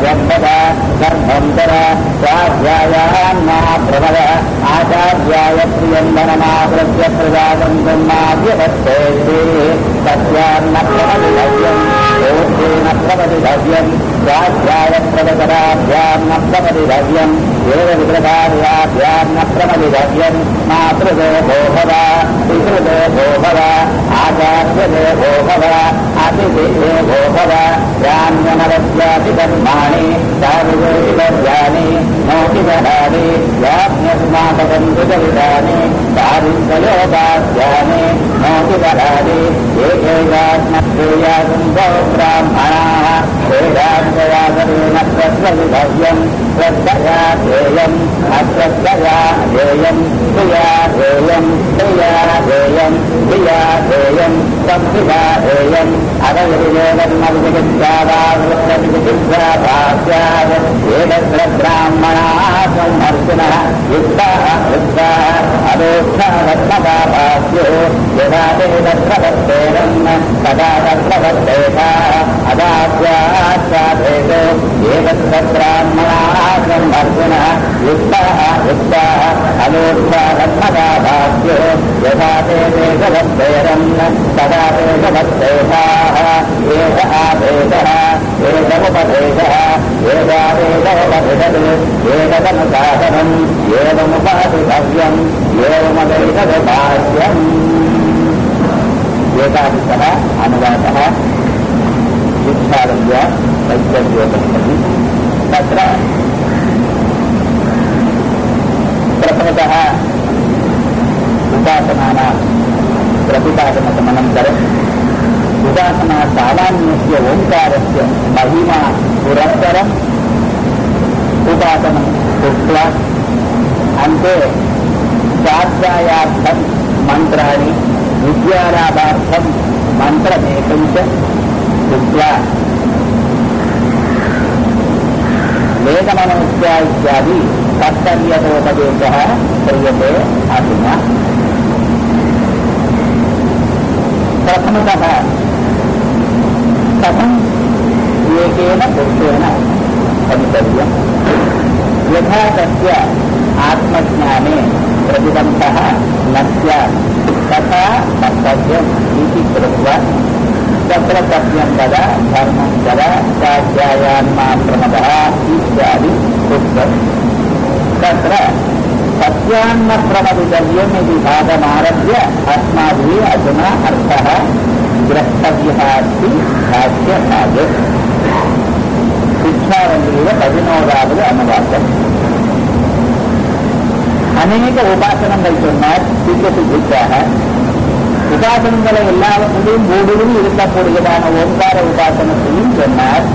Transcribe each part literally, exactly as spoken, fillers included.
தத்யம்பத கர்மந்தர சுவாத்யாயான்னா பிரபல ஆச்சார்யாய பிரியந்தனமாகிருத்ய பிரஜாதம் பிரம்மாத்யவஸ்தே தத்யான்ன பிரபதிதவ்யம் ஓத்தேன பிரபதிதவ்யம் சுவாத்யாய பிரபதராभ्यान्न பிரபதிதவ்யம் ஏவ விகிரகார்யாभ्यान्न பிரபதிதவ்யம் மாத்ருதேவோ பவ பித்ருதேவோ பவ ஆச்சார்யதேவோ பவ அதிதேவோ பவ யான்யமரத்யாதி கர்மாணி சாருவேதிதர்யானி மோகிதராணி யாப்யஸ்மாபகந்துஜவிதானி சாரித்வயோகாஸ்யானி மோகிதராணி ஏகேகாத்மத்ரேயாசும்போ பிராமணாः வேதாந்தயாகரேண பிரஸ்வவிதவ்யம் ஸ்ரத்தயா தேயம் அஸ்ரத்தயா தேயம் பிரியா தேயம் பிரியா தேயம் பிரியா தேயம் சம்ஹிதா தேயம் அதவிதேவர்மவிஜித்யாவாவృత్తவிஜித்யாபாஸ்யாத் ஏதத்ர பிராமணாः சம்ஹர்ஷிணः யுக்தாः யுக்தாः அதோக்ஷாவத்மகாபாஸ்யோ யதா தே தத்ர வர்த்தேனம் ததா தத்ர வர்த்தேதாः அதாஸ்யாச்சாதேதோ ஏதத்ர பிராமணாः சம்ஹர்ஷிணः யுக்தாः யுக்தாः அதோக்ஷாவத்மகாபாஸ்யோ யதா தே தேக வர்த்தேனம் ததா தேக வர்த்தேதாः ஏத ஆதேதः ஏதமுபதேசः ஏதாதேதமுபதிஷத் ஏததனுசாசனம் ஏவமுபாதிதவ்யம் ஏவமதைதபாஸ்யம். ஏகாதிசः அனுவாதः शिक्षारभ्य तैतृयोपनिषदि तत्र प्रथमतः उपासनानां प्रतिपादनमनन्तरम् उपासना सामान्यस्य ओंकारस्य महिमा पुरस्सरम् उपासनं कृत्वा अन्ते स्वाध्यायार्थं मन्त्राणि विद्यालाभार्थं मन्त्रमेकं च कृत्वा वेदमनोज्ञा इत्यादि कर्तव्योपदेशः क्रियते अधुना. प्रथमतः कथम् एकेन पुरुषेण भवितव्यम् यथा तस्य आत्मज्ञाने प्रतिबन्धः न स्यात् तथा कर्तव्यम् इति कृत्वा तत्र सत्यं वद धर्मं वद स्वाध्यायान्मा प्रमदः इत्यादि उक्तम्. तत्र सत्यान्न प्रमदितव्यम् इति भागमारभ्य अस्माभिः अधुना अर्थः द्रष्टव्यः अस्ति भाष्यभागे. शिक्षावल्लीव பதினோராவது अनुवादम्. அநேக உபாசனங்கள் சொன்னார் சித்தசித்திக்காக. உபாசனங்களை எல்லாவற்றிலும் ஊடுருவி இருக்கக்கூடியதான ஓங்கார உபாசனத்தையும் சொன்னார்.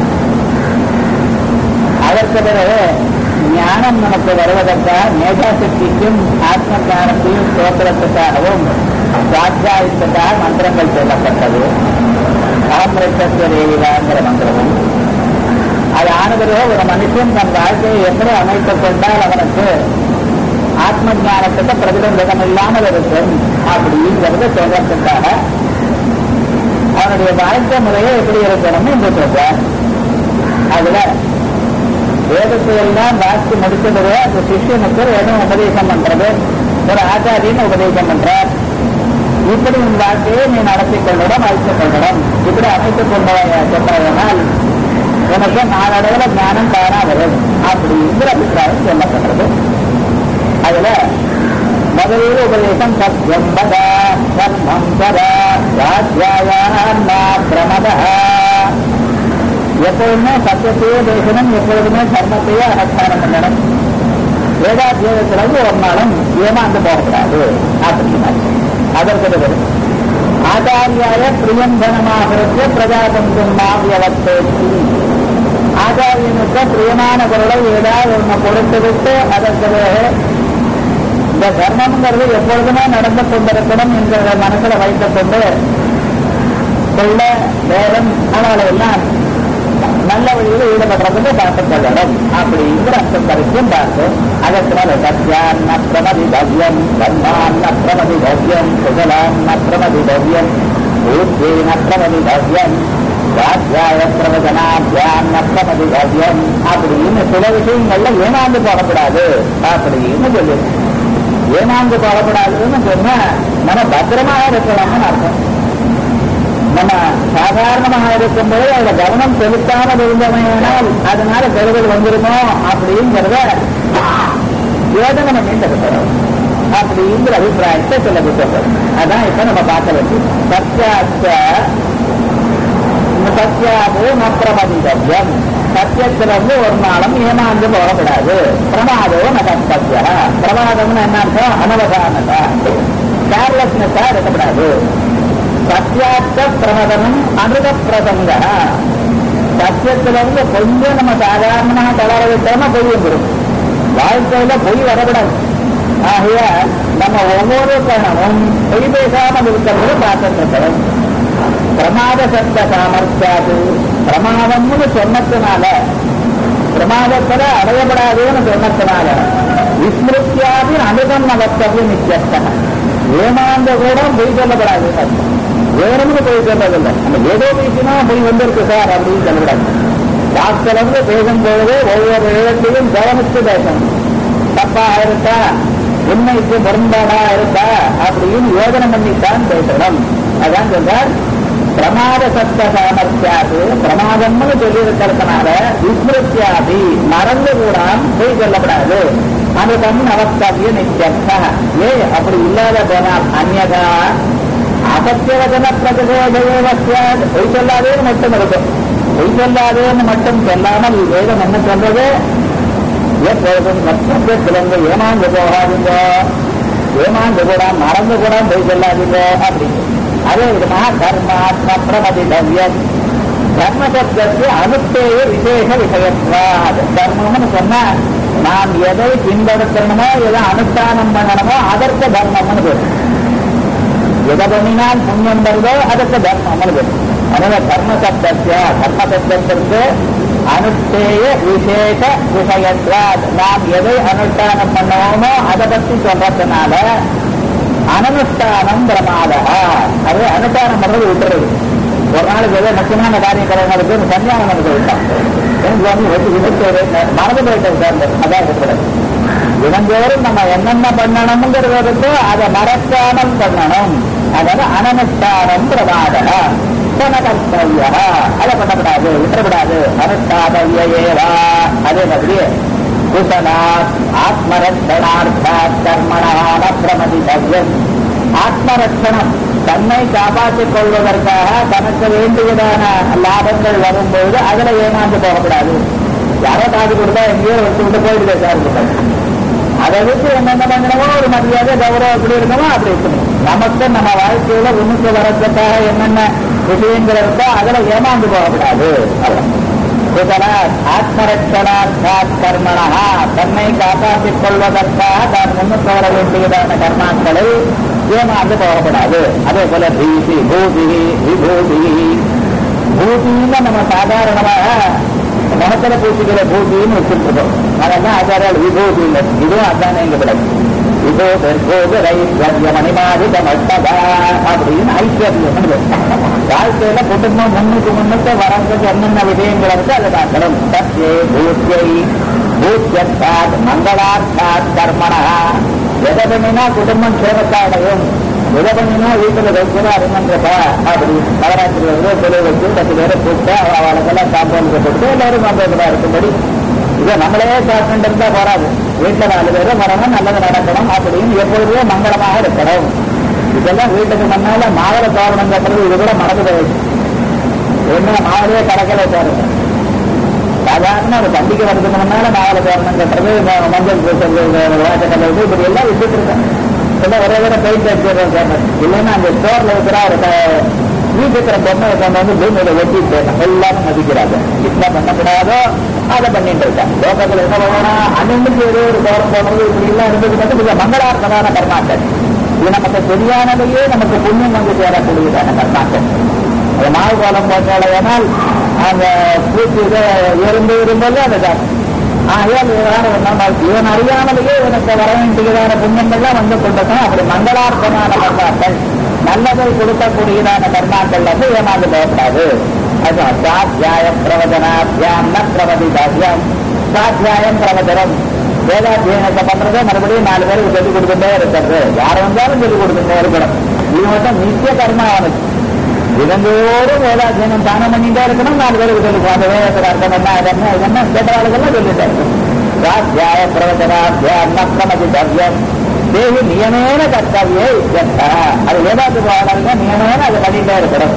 அதற்கு பிறகு ஞானம் நமக்கு வருவதற்காக மேதாசக்திக்கும் ஆத்ம ஞானத்தையும் ஸ்தோத்திரத்துக்காகவும் சுவாத்தியாயத்துக்காக மந்திரங்கள் சொல்லப்பட்டது. அகம்பிரச்ச தேவிதாங்கிற மந்திரமும் அது ஆனவரோ ஒரு மனுஷன் தன் வாழ்க்கையை எப்படி அமைத்துக் கொண்டால் அவனுக்கு ஆத்ம ஞானத்துக்கு பிரதிபந்தகம் இல்லாமல் இருக்கும் அப்படிங்கிறத சொல்றதுக்காக அவனுடைய வாழ்க்கை முறையை எப்படி இருக்கணும்னு என்று சொல்றார். அதுல வேதத்தை எல்லாம் வாசி முடிச்சதுவே அந்த சிஷ்யனுக்கு வேதம் உபதேசம் பண்றது, ஒரு ஆச்சாரியன்னு உபதேசம் பண்றார். இப்படி உன் வாழ்க்கையை நீ நடத்திக் கொள்ளணும், அமைத்துக் கொள்ளணும். இப்படி அமைத்துக் கொண்டனால் உனக்கு நாளடைவுல ஞானம் தானா வரும் அப்படிங்கிற அபிப்பிராயம் சொல்லப்படுறது. அதுல முதலில் உபதேசம் சத்யம் வத தர்மம் வத சுவாத்யாயான்னா பிரமதः. எப்பொழுதுமே சத்தியத்தையே பேசணும், எப்பொழுதுமே தர்மத்தையே அனுஷ்டானம் பண்ணணும். வேதாத்தியத்திலிருந்து ஒரு நாளும் ஏமாந்து போகக்கூடாது அப்படின்னா அதற்கு ஆச்சாரியாய பிரியந்தனமாக பிரஜாதந்தும் மாவியவத்தேசி. ஆச்சாரியனுக்கு பிரியமான பொருளை ஏதாவது ஒன்று கொடுத்து விட்டு அதற்கு இந்த தர்மம்ங்கிறது எப்பொழுதுமே நடந்து கொண்டிருக்கணும் என்கிற மனசுல வைத்துக் கொண்டு கொள்ள வேதம் அவளை எல்லாம் நல்ல வழியில் ஈடுபடுறதுக்கு பார்த்துக் கொள்ளணும் அப்படிங்கிற அர்த்தம் வரைக்கும் பார்த்து அதற்கு சத்யான்ன பிரமதி தவ்யம் தர்மான்ன பிரமதி தவ்யம் சுகலான்ன பிரமதி தவ்யம் பூஜ்யேன பிரமதி தவ்யம் சுவாத்தியாய பிரவச்சனாத்தியான் நஷ்டமதி கவ்யம் அப்படின்னு சில விஷயங்கள்ல ஏமாந்து போடக்கூடாது அப்படின்னு சொல்லி ஏமாந்து போடக்கூடாதுன்னு சொன்னா நம்ம பத்திரமாக இருக்கலாம்னு அர்த்தம். நம்ம சாதாரணமாக இருக்கும்போது அதோட கவனம் செலுத்தாமல் இருந்தமையானால் அதனால கெடுதல் வந்துருமோ அப்படிங்கிறத ஏதோ நம்ம மீண்டெடுக்கிறோம் அப்படிங்கிற அபிப்பிராயத்தை சில புத்தகம். அதான் இப்ப நம்ம பார்க்க வேண்டியது. சத்யாச்ச சத்யாபோ நப்பிரமதிதவ்யம். சத்தியத்துல வந்து ஒரு நாளும் ஏமாந்து போகக்கூடாது. பிரமாதோ நகத்திய. பிரமாதம்னு என்ன அர்த்தம்? அனவதானதா, கேர்லெஸ்னஸா இருக்கக்கூடாது. சத்தியாச்ச பிரமதனம் அமிர்த பிரசங்க. சத்தியத்துல இருந்து கொஞ்சம் நம்ம சாதாரணமாக தளர விட்டோம்னா பொய் வந்துடும். வாழ்க்கையில பொய் வரக்கூடாது. ஆகைய நம்ம ஒவ்வொரு கணமும் பொய் பேசாமல் இருக்கிறது பார்த்துருக்கிறோம். பிரமாத சப்த சாமர்த்தியாது. பிரமாதம்னு சொன்னதுனால, பிரமாதத்துல அடையப்படாதுன்னு சொன்னதுனால விஸ்மிருத்தியாதி அனுகம் நவத்தது நிச்சயம். ஏமாந்த கூட பொய் சொல்லப்படாது. வேணும்னு பொய் சொல்றதில்லை. நம்ம ஏதோ பேசினா பொய் வந்திருக்கு சார் அப்படின்னு சொல்லக்கூடாது. வாக்கிலிருந்து பேசும்பொழுது ஒவ்வொரு இடத்தையும் கவனித்து பேசணும். தப்பாக இருக்கா, உண்மைக்கு முரண்பாடா இருக்கா அப்படின்னு யோஜனை பண்ணித்தான் பேசணும். அதான் சொல்றார் பிரமாத சப்த சாமர்த்தியாது. பிரமாதம்னு சொல்லி இருக்கிறதுனால விஸ்மிருத்தியாதி மறந்து கூட பொய் சொல்லப்படாது. அனுதம் நவஸ்தவிய நிச்சயத்தா. ஏ அப்படி இல்லாத போனால் அந்நதா அசத்தியவதன பிரதிபோதையவசியாது. பொய் சொல்லாதேன்னு மட்டும் இருக்கும். பொய் சொல்லாதேன்னு மட்டும் சொல்லாமல் வேதம் என்ன சொல்றது? எப்பொழுதும் சத்தியத்திலிருந்து ஏமாந்து போகாதீங்க, ஏமாந்து கூட மறந்து கூட பொய் சொல்லாதீங்க அப்படின்னு. அதே விதமாக தர்மாத்ம பிரமதிதவ்யம். தர்ம சப்தத்துக்கு அனுஷ்டேய விசேஷ விஷயத்வாத். தர்மம்னு சொன்னா நாம் எதை பின்படுத்தணுமோ எதை அனுஷ்டானம் பண்ணணுமோ அதற்கு தர்மம்னு பேர். எதை பண்ணினால் புண்ணியம் வருதோ அதற்கு தர்மம்னு பேர். அதனால தர்ம சப்தத்திய தர்ம சப்தத்திற்கு அனுஷ்டேய விசேஷ விஷயத்வாத். நாம் எதை அனுஷ்டானம் பண்ணுவோமோ அதை பற்றி சொல்றதுனால அனனுஷ்டானம் பிரமாதா. அது அனுஷ்டானம் பண்றது விட்டுறது. ஒரு நாளைக்கு ஏதோ முக்கியமான காரியங்களுக்கு சன்னியானம் நடத்த விட்டான். மறந்து போயிட்டது சார். அதான் இருக்கிறது. தினந்தோறும் நம்ம என்னென்ன பண்ணணுங்கிறதுக்கு அதை மறக்காமல் பண்ணணும். அதாவது அனனுஷ்டானம் பிரமாதா கர்த்தவியா. அதை பண்ணக்கூடாது, விட்டுறக்கூடாது. அனுஷ்டாதவியேவா. அதே மாதிரி குசலாத் ஆத்மரட்சணார்த்தாத் கர்மணான பிரமதிதவ்யம். ஆத்மரட்சணம், தன்னை காப்பாற்றிக் கொள்வதற்காக தனக்கு வேண்டியதான லாபங்கள் வரும்போது அதுல ஏமாந்து போகக்கூடாது. யாரோ காது கொடுத்தா எங்கேயோ வச்சு விட்டு போயிடுது சார். அதை விட்டு என்னென்ன பண்ணணுமோ ஒரு மரியாதை கௌரவம் எப்படி இருக்கணுமோ அப்படி இருக்கணும். நமக்கு நம்ம வாழ்க்கையில உண்மைக்கு வரதுக்காக என்னென்ன விஷயங்கள் இருக்கோ அதுல ஏமாந்து போகக்கூடாது. ஆத்மரட்சணார்த்தாத் கர்மணா, தன்னை காப்பாற்றிக் கொள்வதற்காக தான் முன்னுக்கு வர வேண்டியதான கர்மாக்களை ஏமாந்து போகக்கூடாது. அதே போல பீதி பூதி விபூதி. பூதின்னு நம்ம சாதாரணமாக மனத்துல பூசிக்கிற பூத்தின்னு வச்சுருக்கோம். அதெல்லாம் ஆச்சாரியால் விபூதி இல்லை. இதுவும் அதானே இங்க கிடைக்கும். அப்படின்னு ஐஸ்வர்யம். வாழ்க்கையில குடும்பம் முன்னுக்கு முன்னுக்கு வரதுக்கு என்னென்ன விஷயங்கள் இருக்கு அதை பார்க்கணும். சத்யே பூத்தியை பூத்தியத்தாத் மங்களார்த்தாத் கர்மணா. எதை பண்ணினா குடும்பம் சேவத்தாடையும், எதை பண்ணினா வீட்டுல வைக்கிறா அருமன்றப்பா அப்படி நவராத்திரி வந்து தொழில் வச்சு பத்து பேரை கூப்பிட்டு அவளுக்கெல்லாம் காம்பவுண்ட் கொடுத்து எல்லாரும் காம்பவுண்டா இருக்கும்படி. இதை நம்மளே சாப்பிட்டு இருந்தா போறாது. வீட்டுல நாலு பேரும் வரணும், நல்லது நடக்கணும் அப்படின்னு எப்பொழுதுமே மங்களமாக இருக்கணும். இதெல்லாம் வீட்டுக்கு முன்னால மாவள தோரணம் கட்டுறது இது கூட மறந்து போயிடுச்சு. என்ன மாவளையே கடற்கரை தோரணம். சாதாரண ஒரு பண்டிகை வரதுக்கு முன்னால மாவள தோரணம் கட்டுறது, மஞ்சள் பூசல், வாசக்கல்ல இப்படி எல்லாம் விட்டுட்டு இருக்கேன். எல்லாம் ஒரே வேற பெயிண்ட் அடிச்சிடுறோம் சார். இல்லைன்னா அந்த ஸ்டோர்ல இருக்கிற ஒரு வீட்டுக்கிற பொம்மை கொண்டு வந்து பூமியில வெட்டிட்டு எல்லாரும் மதிக்கிறாங்க. என்ன பண்ணக்கூடாதோ அதை பண்ணிட்டு இருக்காங்க. லோகத்துல என்ன பண்ணணும், அன்னைக்கு ஏதோ ஒரு கௌரவம் போனது இப்படி எல்லாம் இருந்தது மட்டும் மிக மங்களார்த்தமான கர்மாக்கள். இது நமக்கு தெரியானதையே நமக்கு புண்ணியம் வந்து சேரக்கூடியதான கர்மாக்கள். அது மாவு கோலம் போட்டாலேனால் அந்த பூச்சி இதை எறும்பு இருக்கும்போது அதை தான் ஆகையால் இவன் அறியாமலேயே இவனுக்கு வர வேண்டியதான புண்ணியங்கள்லாம் வந்து கொண்டிருக்கணும். அப்படி மங்களார்த்தமான கர்மாக்கள், நல்லதை கொடுக்கக்கூடியதான கர்மாக்கள் வந்து ஏமாந்து போகக்கூடாது. स्वाध्याय प्रवचनाभ्याम न प्रवदिताभ्याम स्वाध्याயம் பிரவச்சனம் வேதாத்தியனத்தை பண்றது மறுபடியும் நாலு பேருக்கு சொல்லிக் கொடுத்துட்டே இருக்கிறது. யார் வந்தாலும் சொல்லிக் கொடுத்துட்டே இருக்கணும். இது மட்டும் நித்திய கர்மாவானது. இதந்தோறும் வேதாத்தியனம் தானம் பண்ணிட்டே இருக்கணும். நாலு பேருக்கு சொல்லிக்குவோம். அந்த வேதத்துக்கு அர்த்தம் என்ன இதென்ன இதென்ன கேட்டவாளுக்கெல்லாம் சொல்லிட்டே இருக்கணும். स्वाध्याय प्रवचनाभ्याम न प्रवदिताभ्याम தேவி நியமேன கர்த்தவியே இत्यர்த்தா. அது வேதாத்து பாடல்கள் நியமேன அது பண்ணிட்டே இருக்கணும்.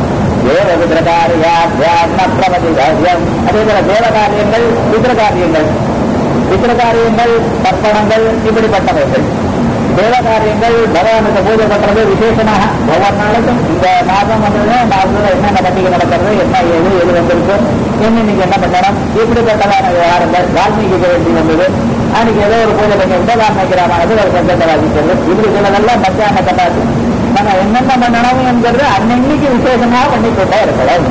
தேவபிதிரகாரியாத்யாம் ந பிரவதிதாத்யம். அதே போல தேவ காரியங்கள் பித்ர காரியங்கள் பித்ர காரியங்கள் தர்ப்பணங்கள் இப்படிப்பட்டவைகள். தேவ காரியங்கள் பகவானுக்கு பூஜை பண்றது விசேஷமாக ஒவ்வொரு நாளுக்கும் இந்த மாதம் வந்தது மாதத்துல என்னென்ன பண்டிகை நடக்கிறது என்ன ஏது எது வந்திருக்கும் இன்னைக்கு என்ன பண்ணணும் இப்படிப்பட்டதான விவகாரங்கள் வால்மீகிக்கு வேண்டி வந்தது. அன்னைக்கு ஏதோ ஒரு பூஜை பண்ணி விட்டா வால்மீகி ராமாயணத்தில் ஒரு சந்தத்தை வாசிக்கிறது. இப்படி சிலதெல்லாம் மத்தியான கட்டாது. நம்ம என்னென்ன பண்ணணும் என்கிறது அன்னைக்கு விசேஷமாக பண்ணிக்கொண்டே இருக்கலாம்.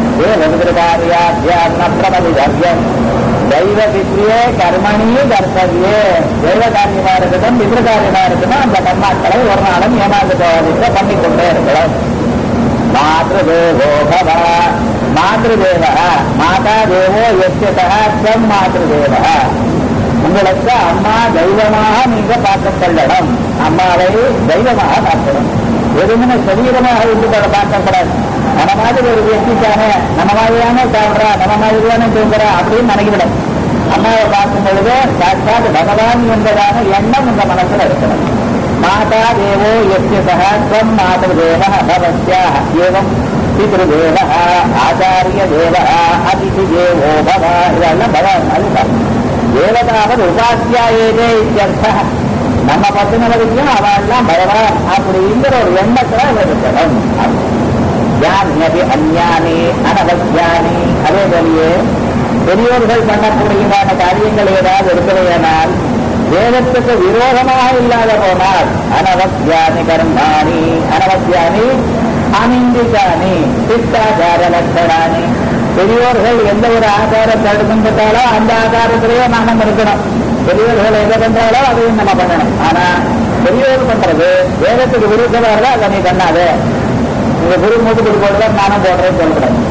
ஏவகிருதாரியாத்யம் தெய்வ பித்ரியே கர்மணி கர்த்தவியே. தெய்வ காரியமா இருக்கட்டும் பித்ரு காரியமா இருக்கட்டும் அந்த கர்மாக்களை ஒரு நாளும் ஏமாந்து போவதற்கு பண்ணிக்கொண்டே இருக்கலாம். மாத்ருதேவோ பவ மாத்ருதேவ மாதா தேவோ எஸ்யம் மாத்ருதேவ. உங்களுக்கு அம்மா தெய்வமாக நீங்க பார்க்க கொள்ளணும். அம்மாவை தெய்வமாக பார்க்கணும். எதுவுமே சரீரமாக இருந்து பார்க்கப்படாது. நம்ம மாதிரி ஒரு வியக்திக்கான நம்ம மாதிரியான சாப்பிட்றா நம்ம மாதிரியான தூங்குறா அப்படின்னு நினைக்கப்படாது. அம்மாவை பார்க்கும் பொழுது சாட்சாத் பகவான் என்பதான எண்ணம் உங்க மனசுல இருக்கணும். மாதா தேவோ எஸ்யம் மாதேவ பவஸ்யா ஏவம் பித்ருதேவ ஆச்சாரிய தேவ அதிதி தேவோ பவ. இதெல்லாம் பகவான் அது தேவதாவது உபாசியா ஏதே இத்தியர்த்தா. நம்ம பசங்களுக்கும் அவெல்லாம் பகவான் அப்படிங்கிற ஒரு எண்ணத்துல இருக்கணும். ஞானி அஞ்ஞானி அனவஜானி. அதே போலியே பெரியோர்கள் பண்ணக்கூடியதான காரியங்கள் ஏதாவது இருக்கிறதனால் வேதத்துக்கு விரோதமாக இல்லாத போனால் அனவஜானி கர்மாணி அனவஜானி அனிந்திகானி சித்தாச்சார லட்சணானி. பெரியோர்கள் எந்த ஒரு ஆச்சாரத்தை எடுத்துட்டாலோ அந்த ஆச்சாரத்திலேயே நாம இருக்கணும். பெரியவர்கள் எதை பண்றாலோ அதையும் நம்ம பண்ணணும். ஆனா பெரியவர் பண்றது வேதத்துக்கு விருப்பமா இருந்தா அதை நீ பண்ணாது. உங்க குரு மூட்டு கொடுக்கறத நானும் போடுறேன்னு சொல்லக்கூடாது.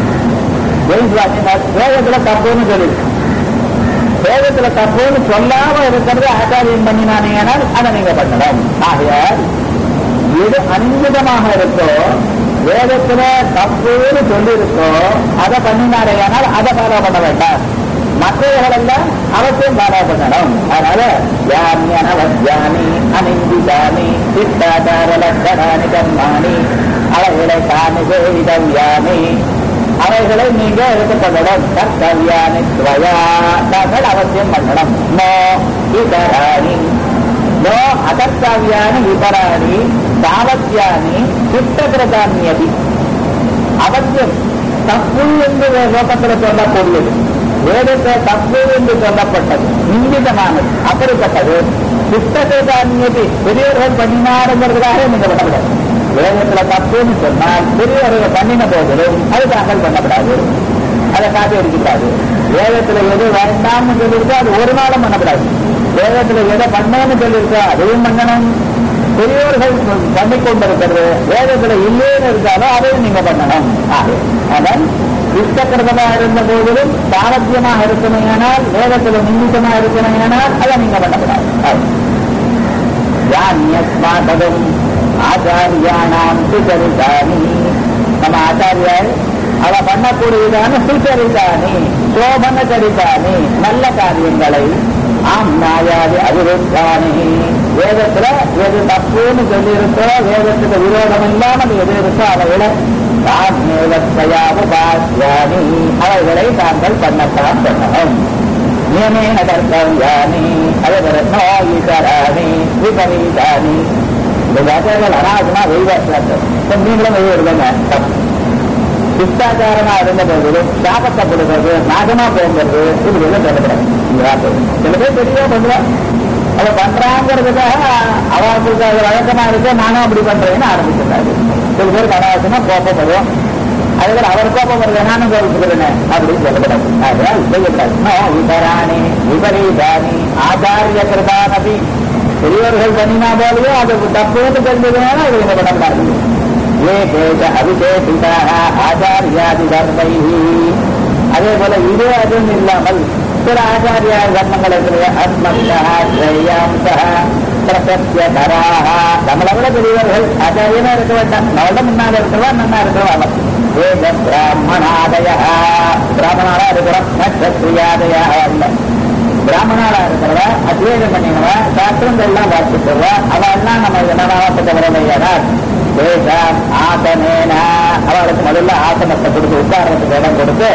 வேதத்துல தப்புன்னு சொல்லிடு. வேதத்துல தப்புன்னு சொல்லாம இருக்கிறது ஆச்சாரியம் பண்ணினானேனால் அதை நீங்க பண்ணணும். ஆகையால் எது அனுகிதமாக இருக்கோ வேதத்துல தப்புன்னு சொல்லியிருக்கோ அதை பண்ணினாரேயானால் அதை ஃபாலோ பண்ண வேண்டாம். மற்றவர்களெல்லாம் அவசியம் ஃபாலோ பண்ணணும். அதனால யானி அனிந்திதானி சித்தாச்சார லட்சணானி கர்மாணி அவைகளை தானி சேவிதவ்யானி. அவைகளை நீங்க எடுத்துக்கொள்ளணும். கர்த்தவ்யானி ஸ்வயா தாங்கள் அவசியம் பண்ணணும். நோ இதராணி நோ அகர்த்தவ்யானி இதராணி தாவத்யானி சித்தகிருதான்யதி. அவசியம் தப்பு என்று லோகத்தில் சொல்லக்கூடியது வேதத்தை தப்பு என்று சொல்லப்பட்டது நிந்திதமானது அப்படிப்பட்டது சித்தகிருதான்யதி பெரியவர்கள் பண்ணினாருங்கிறதுக்காக நீங்க பண்ணக்கூடாது. வேதத்துல தப்புன்னு சொன்னால் பெரியவர்கள் பண்ணின போதிலும் அது தாங்கள் பண்ணக்கூடாது. அதை காட்டி அடிக்கக்கூடாது. வேதத்துல எது வேண்டாம்னு சொல்லியிருக்கோ அது ஒரு நாளும் பண்ணக்கூடாது. வேதத்துல எதை பண்ணணும்னு சொல்லியிருக்கோ அதையும் பண்ணணும். பெரியவர்கள் பண்ணிக்கொண்டிருக்கிறது வேதத்துல இல்லைன்னு இருக்காலும் அதையும் நீங்க பண்ணணும். அதன் இஷ்டக்கிரதமா இருந்த போதிலும் சாமர்த்தியமாக இருக்கணுமானால் வேதத்துல நிமித்தமாக இருக்கணுமானால் அதை நீங்க பண்ணக்கூடாது. யானியஸ்மாதம் ஆச்சாரியானாம் சுச்சரிதானி. நம்ம ஆச்சாரியால் அவ பண்ணக்கூடியதான சுச்சரிதானி சோபன சரிதானி நல்ல காரியங்களை ஆம் நாயாதி அவிருத்தானி. வேதத்துல எது தப்புன்னு சொல்லியிருக்கோ வேதத்துக்கு விரோதம் இல்லாமல் எது இருக்கோ அவைகளை தாத்மேவத்யாவுபாஸ்யானி அவைகளை தாங்கள் பண்ணத்தான் பண்ணணும். நியமேன கர்த்தவ்யானி அதே நோயிதராணி விபரீதானி. இந்த வார்த்தைகள் அனாவசியமா வெய்வாசம் நீங்களும் வெய்விடுங்க. சிஷ்டாச்சாரமா இருந்த போதிலும் சாபத்தை கொடுக்கிறது நாகமா போகிறது இப்படி எல்லாம் சொல்லக்கூடாது. இந்த வார்த்தை சில பேர் தெரியவா பண்ணுவான். அவ பண்றாங்கிறதுக்காக அவர்களுக்கு அது வழக்கமா இருக்கு நானும் அப்படி பண்றேன்னு ஆரம்பிச்சிருக்காரு. சில பேருக்கு அனாவசியமா கோபப்படுவோம். அதுக்கு அவர் கோபம் வருது நானும் கோபிச்சுக்கிறேன் அப்படின்னு சொல்லக்கூடாது. அதனால செய்யக்கூடாது. விபராணி விபரீதானி ஆச்சாரிய கிருதானபி பெரியவர்கள் பண்ணினா போலவே அது தப்புன்னு தெரிஞ்சதுனால அது இங்க பண்ணக்கூடாது. ஏகேஷ அவிசேஷிதாக ஆச்சாரியாதி தர்மைஹி. அதே போல இது அதுவும் இல்லாமல் சில ஆச்சாரிய தர்மங்கள் இருக்கிற அஸ்மத்தா ஸ்ரேயாம்சா பிரசத்தியதராக. நம்மளை விட பெரியவர்கள் ஆச்சாரியனா இருக்க வேண்டாம், நம்மளோட முன்னாடி இருக்கிறவா நன்னா இருக்கிறவா. வேத பிராமணாதய பிராமணாலா இருக்கிறோம், நட்சத்திரியாதயா அல்ல. பிராமணாலா இருக்கிறவா, அத்வேதம் பண்ணினவா, சாஸ்திரங்கள் எல்லாம் வாசிக்கிறவா, அவெல்லாம் நம்ம என்னவாப்பட்ட வரலையானால் தேசம் ஆசனேன அவளுக்கு முதல்ல ஆசனத்தை கொடுத்து உட்காரத்துக்கு இடம் கொடுத்து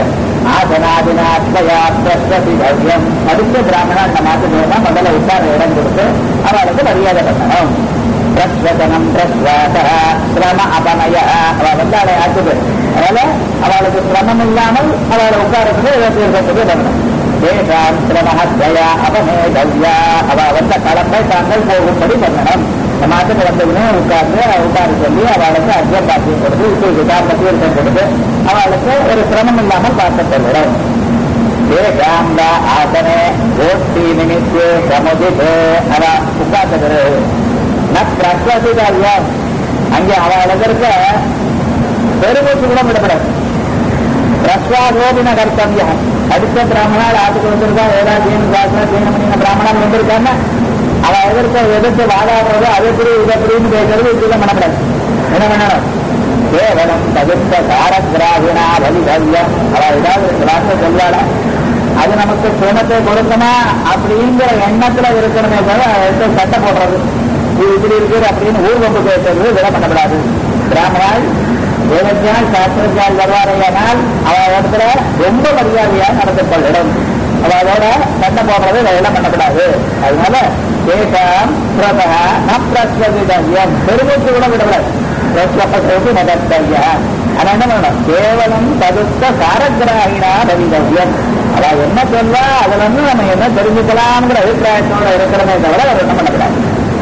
ஆசனாதினாத்மயாத்யம் மதித்த பிராமணா அந்த மாத்தினா முதல்ல உட்கார இடம் கொடுத்து அவளுக்கு மரியாதை பண்ணணும். பிரஸ்வதனம் பிரஸ்வாச சிரம அபமய அவ வந்து அவளை ஆக்குது. அதனால அவளுக்கு சிரமம் இல்லாமல் அவளை உட்காரத்துக்கு தீர்க்கத்துக்கு பண்ணணும். தேசாம் சிரமஹத்வயா அபமேதவ்யா அவ வந்த கலப்பை தாங்கள் போகும்படி பண்ணணும். இந்த மாதத்துக்கு வந்ததுன்னு உட்கார்ந்து உட்கார சொல்லி அவளுக்கு அர்த்தம் பாக்கியம் கொடுத்து இப்படி விசாரணை தீர்க்கம் கொடுத்து அவளுக்கு ஒரு சிரமம் இல்லாமல் பார்க்க சொல்லணும். தேசாந்தா ஆசனே ஓட்டி நிமித்து சமுதித்து அவ உட்கார்ந்து பிரஸ்வதிதவ்யம் அங்கே அவளுக்கு இருக்க பெருமூச்சு கூட விடப்படாது. பிரஸ்வாதோபின கர்த்தவியம் அடுத்த பிராமணால் ஆட்டுக்கு வந்திருக்கா ஏதாச்சும் ஜீனமணின பிராமணால் வந்திருக்காங்க அவ எதிர்க்க எதிர்த்து வாதாடுறது அது எப்படி இது எப்படின்னு பேசுறது இப்படிலாம் பண்ணப்படாது. என்ன பண்ணணும்? கேவலம் தகுந்த காரகிராகினா பலிதவ்யம் அவ ஏதாவது வார்த்தை சொல்வாட அது நமக்கு சுமத்தை கொடுக்கணுமா அப்படிங்கிற எண்ணத்துல இருக்கணுமே தவிர அதை சட்டை போடுறது இது இப்படி இருக்குது அப்படின்னு ஊர்வம்பு பேசுறது இதெல்லாம் பண்ணப்படாது. பிராமணால் வேதத்தினால் சாஸ்திரத்தால் வருவாரையானால் அவ இடத்துல ரொம்ப மரியாதையாக நடந்து கொள்ளிடும். அவ அதோட சண்டை போடுறது இதெல்லாம் பண்ணக்கூடாது. அதனால தேசம் பிரஸ்வதிதவ்யம் பெருமூச்சு கூட விடக்கூடாது. பிரஸ்வப்பட்டு நகர்த்தவ்யா ஆனா என்ன பண்ணணும்? கேவலம் தகுத்த காரகிராகினா பலிதவ்யம் அவ என்ன சொல்வா அதுல இருந்து நம்ம என்ன தெரிஞ்சுக்கலாம்ங்கிற அபிப்பிராயத்தோட இருக்கிறதே தவிர அவர் என்ன பண்ணக்கூடாது.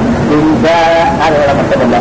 அதோட மட்டுமில்ல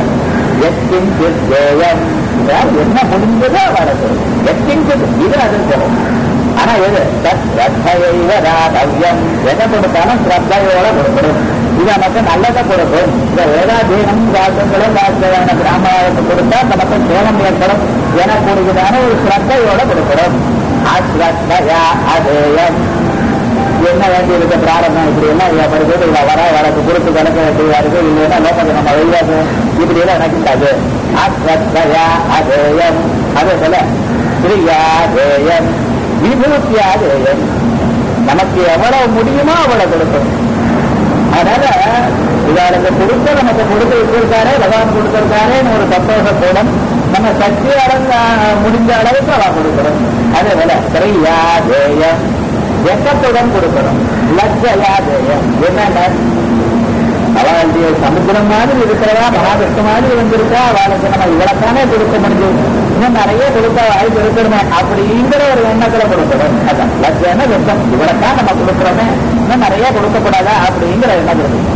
எத்தின் என்ன முடிஞ்சதோ அவளுக்கு எத்தின் இது அது சொல்லும். ஆனா எது ஸ்ரத்தையைவதாதவ்யம் எதை கொடுத்தாலும் ஸ்ரத்தையோட கொடுக்கணும். இதை நமக்கு நல்லதை கொடுக்கும். இந்த வேதாதீனம் சாஸ்திரங்களும் சாஸ்திரமான பிராமணருக்கு கொடுத்தா நமக்கு சேலம் ஏற்படும் எனக்கூடியதான ஒரு ஸ்ரத்தையோட கொடுக்கணும். அஸ்ரத்தையா அதேயம் என்ன வேண்டி இருக்க பிராரம்பம் இப்படி எல்லாம் படிக்கிறது இவ வர வழக்கு கொடுத்து கணக்கு வேண்டியதா இருக்கு இல்லைன்னா லோகம் நம்ம வையாது இப்படி எல்லாம் நினைக்காது. அஸ்ரத்தையா அதேயம் அதே போல ஸ்ரீயாதேயம் விபூத்தியாதேயம் நமக்கு எவ்வளவு முடியுமோ அவ்வளவு கொடுக்கும். அதனால இவளுக்கு கொடுக்க நமக்கு கொடுத்து வச்சிருக்காரே பகவான் கொடுத்திருக்காரேன்னு ஒரு சந்தோஷத்துடன் நம்ம சக்தி அளவு முடிஞ்ச அளவுக்கு அவ கொடுக்கணும். அதே போல ஸ்ரீயாதேயம் வெக்கத்துடன் கொடுக்கணும். லட்சயாதேயம் என்னென்ன அவளுடைய சமுத்திரம் மாதிரி இருக்கிறதா மகாவிஷ்ணு மாதிரி வந்திருக்கா அவளுக்கு நம்ம இவ்வளவுதானே கொடுக்க முடியும் இன்னும் நிறைய கொடுக்க வாய்ப்பு இருக்கணுமே அப்படிங்கிற ஒரு எண்ணத்துல கொடுக்கணும். அதான் லட்சம் வெக்கம் இவ்வளவுதான் நம்ம கொடுக்கிறோமே இன்னும் நிறைய கொடுக்கக்கூடாதா அப்படிங்கிற எண்ணம் கொடுக்கணும்.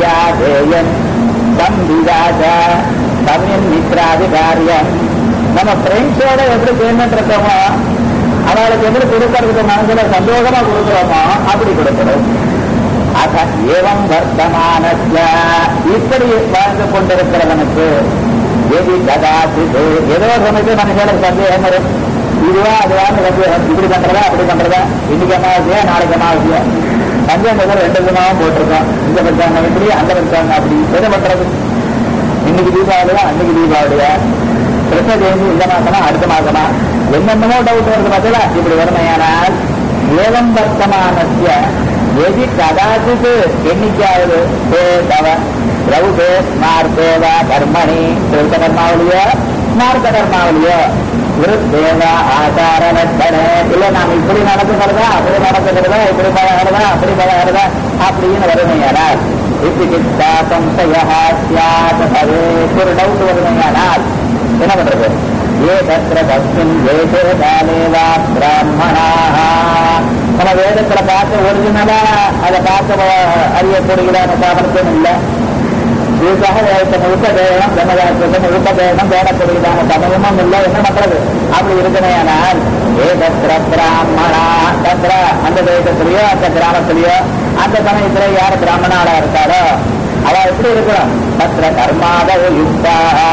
சம்பிராஜா தமிழ் மித்ராதிகாரியம் நம்ம பிரெண்ட்ஸோட எப்படி சேர்ந்துட்டு இருக்கோமோ அவளுக்கு எப்படி கொடுக்கறதுக்கு மனசுல சந்தோஷமா கொடுக்குறோமோ அப்படி கொடுக்கணும். அத ஏவம் வர்த்தமானஸ்ய இப்படி வாழ்ந்து கொண்டிருக்கிறவனுக்கு எதி கதாசிது ஏதோ சமயத்து மனுஷனுக்கு சந்தேகம் வரும். இதுவா அதுவான்னு சந்தேகம் இப்படி பண்றதா அப்படி பண்றதா இன்னைக்கு அமாவாசையா நாளைக்கு அமாவாசையா பஞ்சாங்க ரெண்டு விதமாவும் போட்டிருக்கோம். இந்த பஞ்சாங்கம் இப்படி அந்த பஞ்சாங்கம் அப்படி எதை பண்றது? இன்னைக்கு தீபாவளியா அன்னைக்கு தீபாவளியா கிருஷ்ண ஜெயந்தி இந்த மாசமா அடுத்த மாசமா என்னென்னமோ டவுட் வருது பார்த்தல இப்படி வறுமையானால் ஏவம் வர்த்தமானஸ்ய எதி கதாச்சித்து எண்ணிக்கையாவது தவ ரவுதே ஸ்மார்த்தேவா கர்மணி திருத்த கர்மாவளியோ ஸ்மார்த்த கர்மாவளியோ விருத்தேவா ஆச்சார லட்சணே இல்ல நாம் இப்படி நடந்துக்கிறதா அப்படி நடந்துக்கிறதா இப்படி பழகிறதா அப்படி பழகிறதா அப்படின்னு வறுமையானால் விசிகிச்சா சம்சயா சியாத் பவேத் ஒரு டவுட் வறுமையானால் என்ன பண்றது? ஏ தத்ர தஸ்மின் தேசே காலேவா பிராமணாஹ நம்ம வேதத்துல பார்த்து ஒரிஜினலா அதை பார்க்க அறியக்கூடியதான சாமர்த்தியம் இல்லை. இதுக்காக முழுக்க தேவனம் ஜனதாசத்தை முழுக்க தேவனம் தேடக்கூடியதான சமயமும் இல்லை. என்ன பண்றது? அப்படி இருக்கணையானால் ஏ தத்ர பிராமணா தத்ர அந்த தேசத்திலேயோ அந்த கிராமத்திலேயோ அந்த சமயத்திலே யார் பிராமணாளா இருக்காரோ அவ எப்படி இருக்கணும்? தத்ர கர்மாதவ யுக்தாக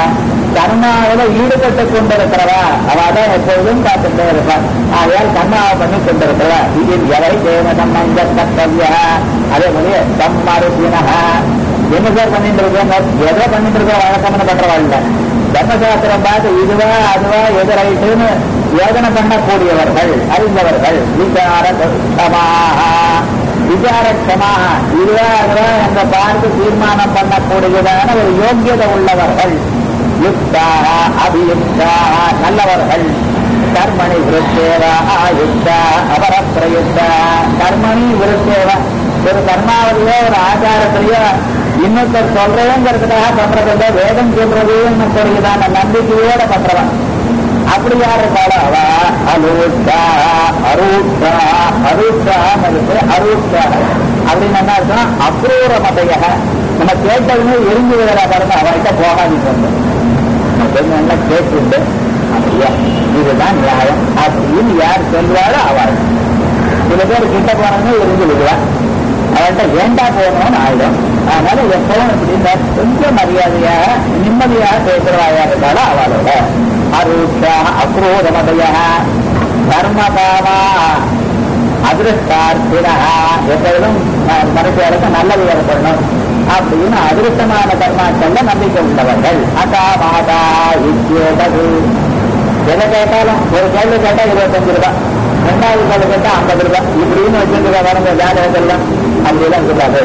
கர்மாவில ஈடுபட்டு கொண்டிருக்கிறவா அவதான் எப்பொழுதும் காத்துட்டே இருப்பார். ஆகையால் கர்மாவை பண்ணி கொண்டிருக்கிறவா இது எவை தேவ சம்பந்த கர்த்தவியா. அதே மாதிரி சம்மாருத்தினஹா என்ன சார் பண்ணிட்டு இருக்கோங்க, எதோ பண்ணிட்டு இருக்க வழக்கம்னு பண்றவா இல்ல. தர்மசாஸ்திரம் பார்த்து இதுவா அதுவா எது ரைட்டுன்னு யோஜனை பண்ணக்கூடியவர்கள் அறிந்தவர்கள். விசாரமாகா விசாரட்சமாக இதுவா அதுவா என்ற பார்த்து தீர்மானம் பண்ணக்கூடியதான ஒரு யோக்கியதை உள்ளவர்கள். யுக்தாக அபியுக்தாக நல்லவர்கள். கர்மணி விருத்தேவா ஆயுக்தா அபரப்பிரயுக்தா. கர்மணி விருத்தேவா ஒரு கர்மாவதியோ ஒரு ஆச்சாரத்திலேயோ இன்னொருத்தர் சொல்றேங்கிறதுக்காக பண்றதில்லை, வேதம் சொல்றதுன்னு சொல்லிதான நம்பிக்கையோட பண்றவன். அப்படி யார் இருக்காளோ அவ அலூட்டா அரூட்டா அரூட்டா அரூட்டா அப்படின்னு என்ன அர்த்தம், அக்ரூர மதைய நம்ம கேட்டவங்க எரிஞ்சு விட பாருங்க அவர்கிட்ட போகாதீங்க. நல்லா கேட்டு அப்படியா இதுதான் நியாயம் அப்படின்னு யார் சொல்வாரோ அவள். சில பேர் கிட்ட போனவங்க எரிஞ்சு விடுவா, அவள்கிட்ட வேண்டா போகணும்னு ஆயிடும். அதனால எப்பவும் இப்படி கொஞ்சம் மரியாதையாக நிம்மதியாக பேசுறவாயா இருந்தாலும் அவளோட அரூட்டா அக்ரோதமதைய கர்மகாமா அதிருஷ்டார்த்தினா எப்பொழுதும் மனுஷருக்கு நல்லது ஏற்படணும் அப்படின்னு அதிருஷ்டமான கர்மாக்கள்ல நம்பிக்கை உள்ளவர்கள். அகா மாதா இத்தியேதது எதை கேட்டாலும் ஒரு கேள்வி கேட்டா இருபத்தஞ்சு ரூபாய், ரெண்டாவது கேள்வி கேட்டா ஐம்பது ரூபாய் இப்படின்னு வச்சிருக்க வரங்க ஜாதகத்தெல்லாம் அப்படிலாம் சொல்லாது.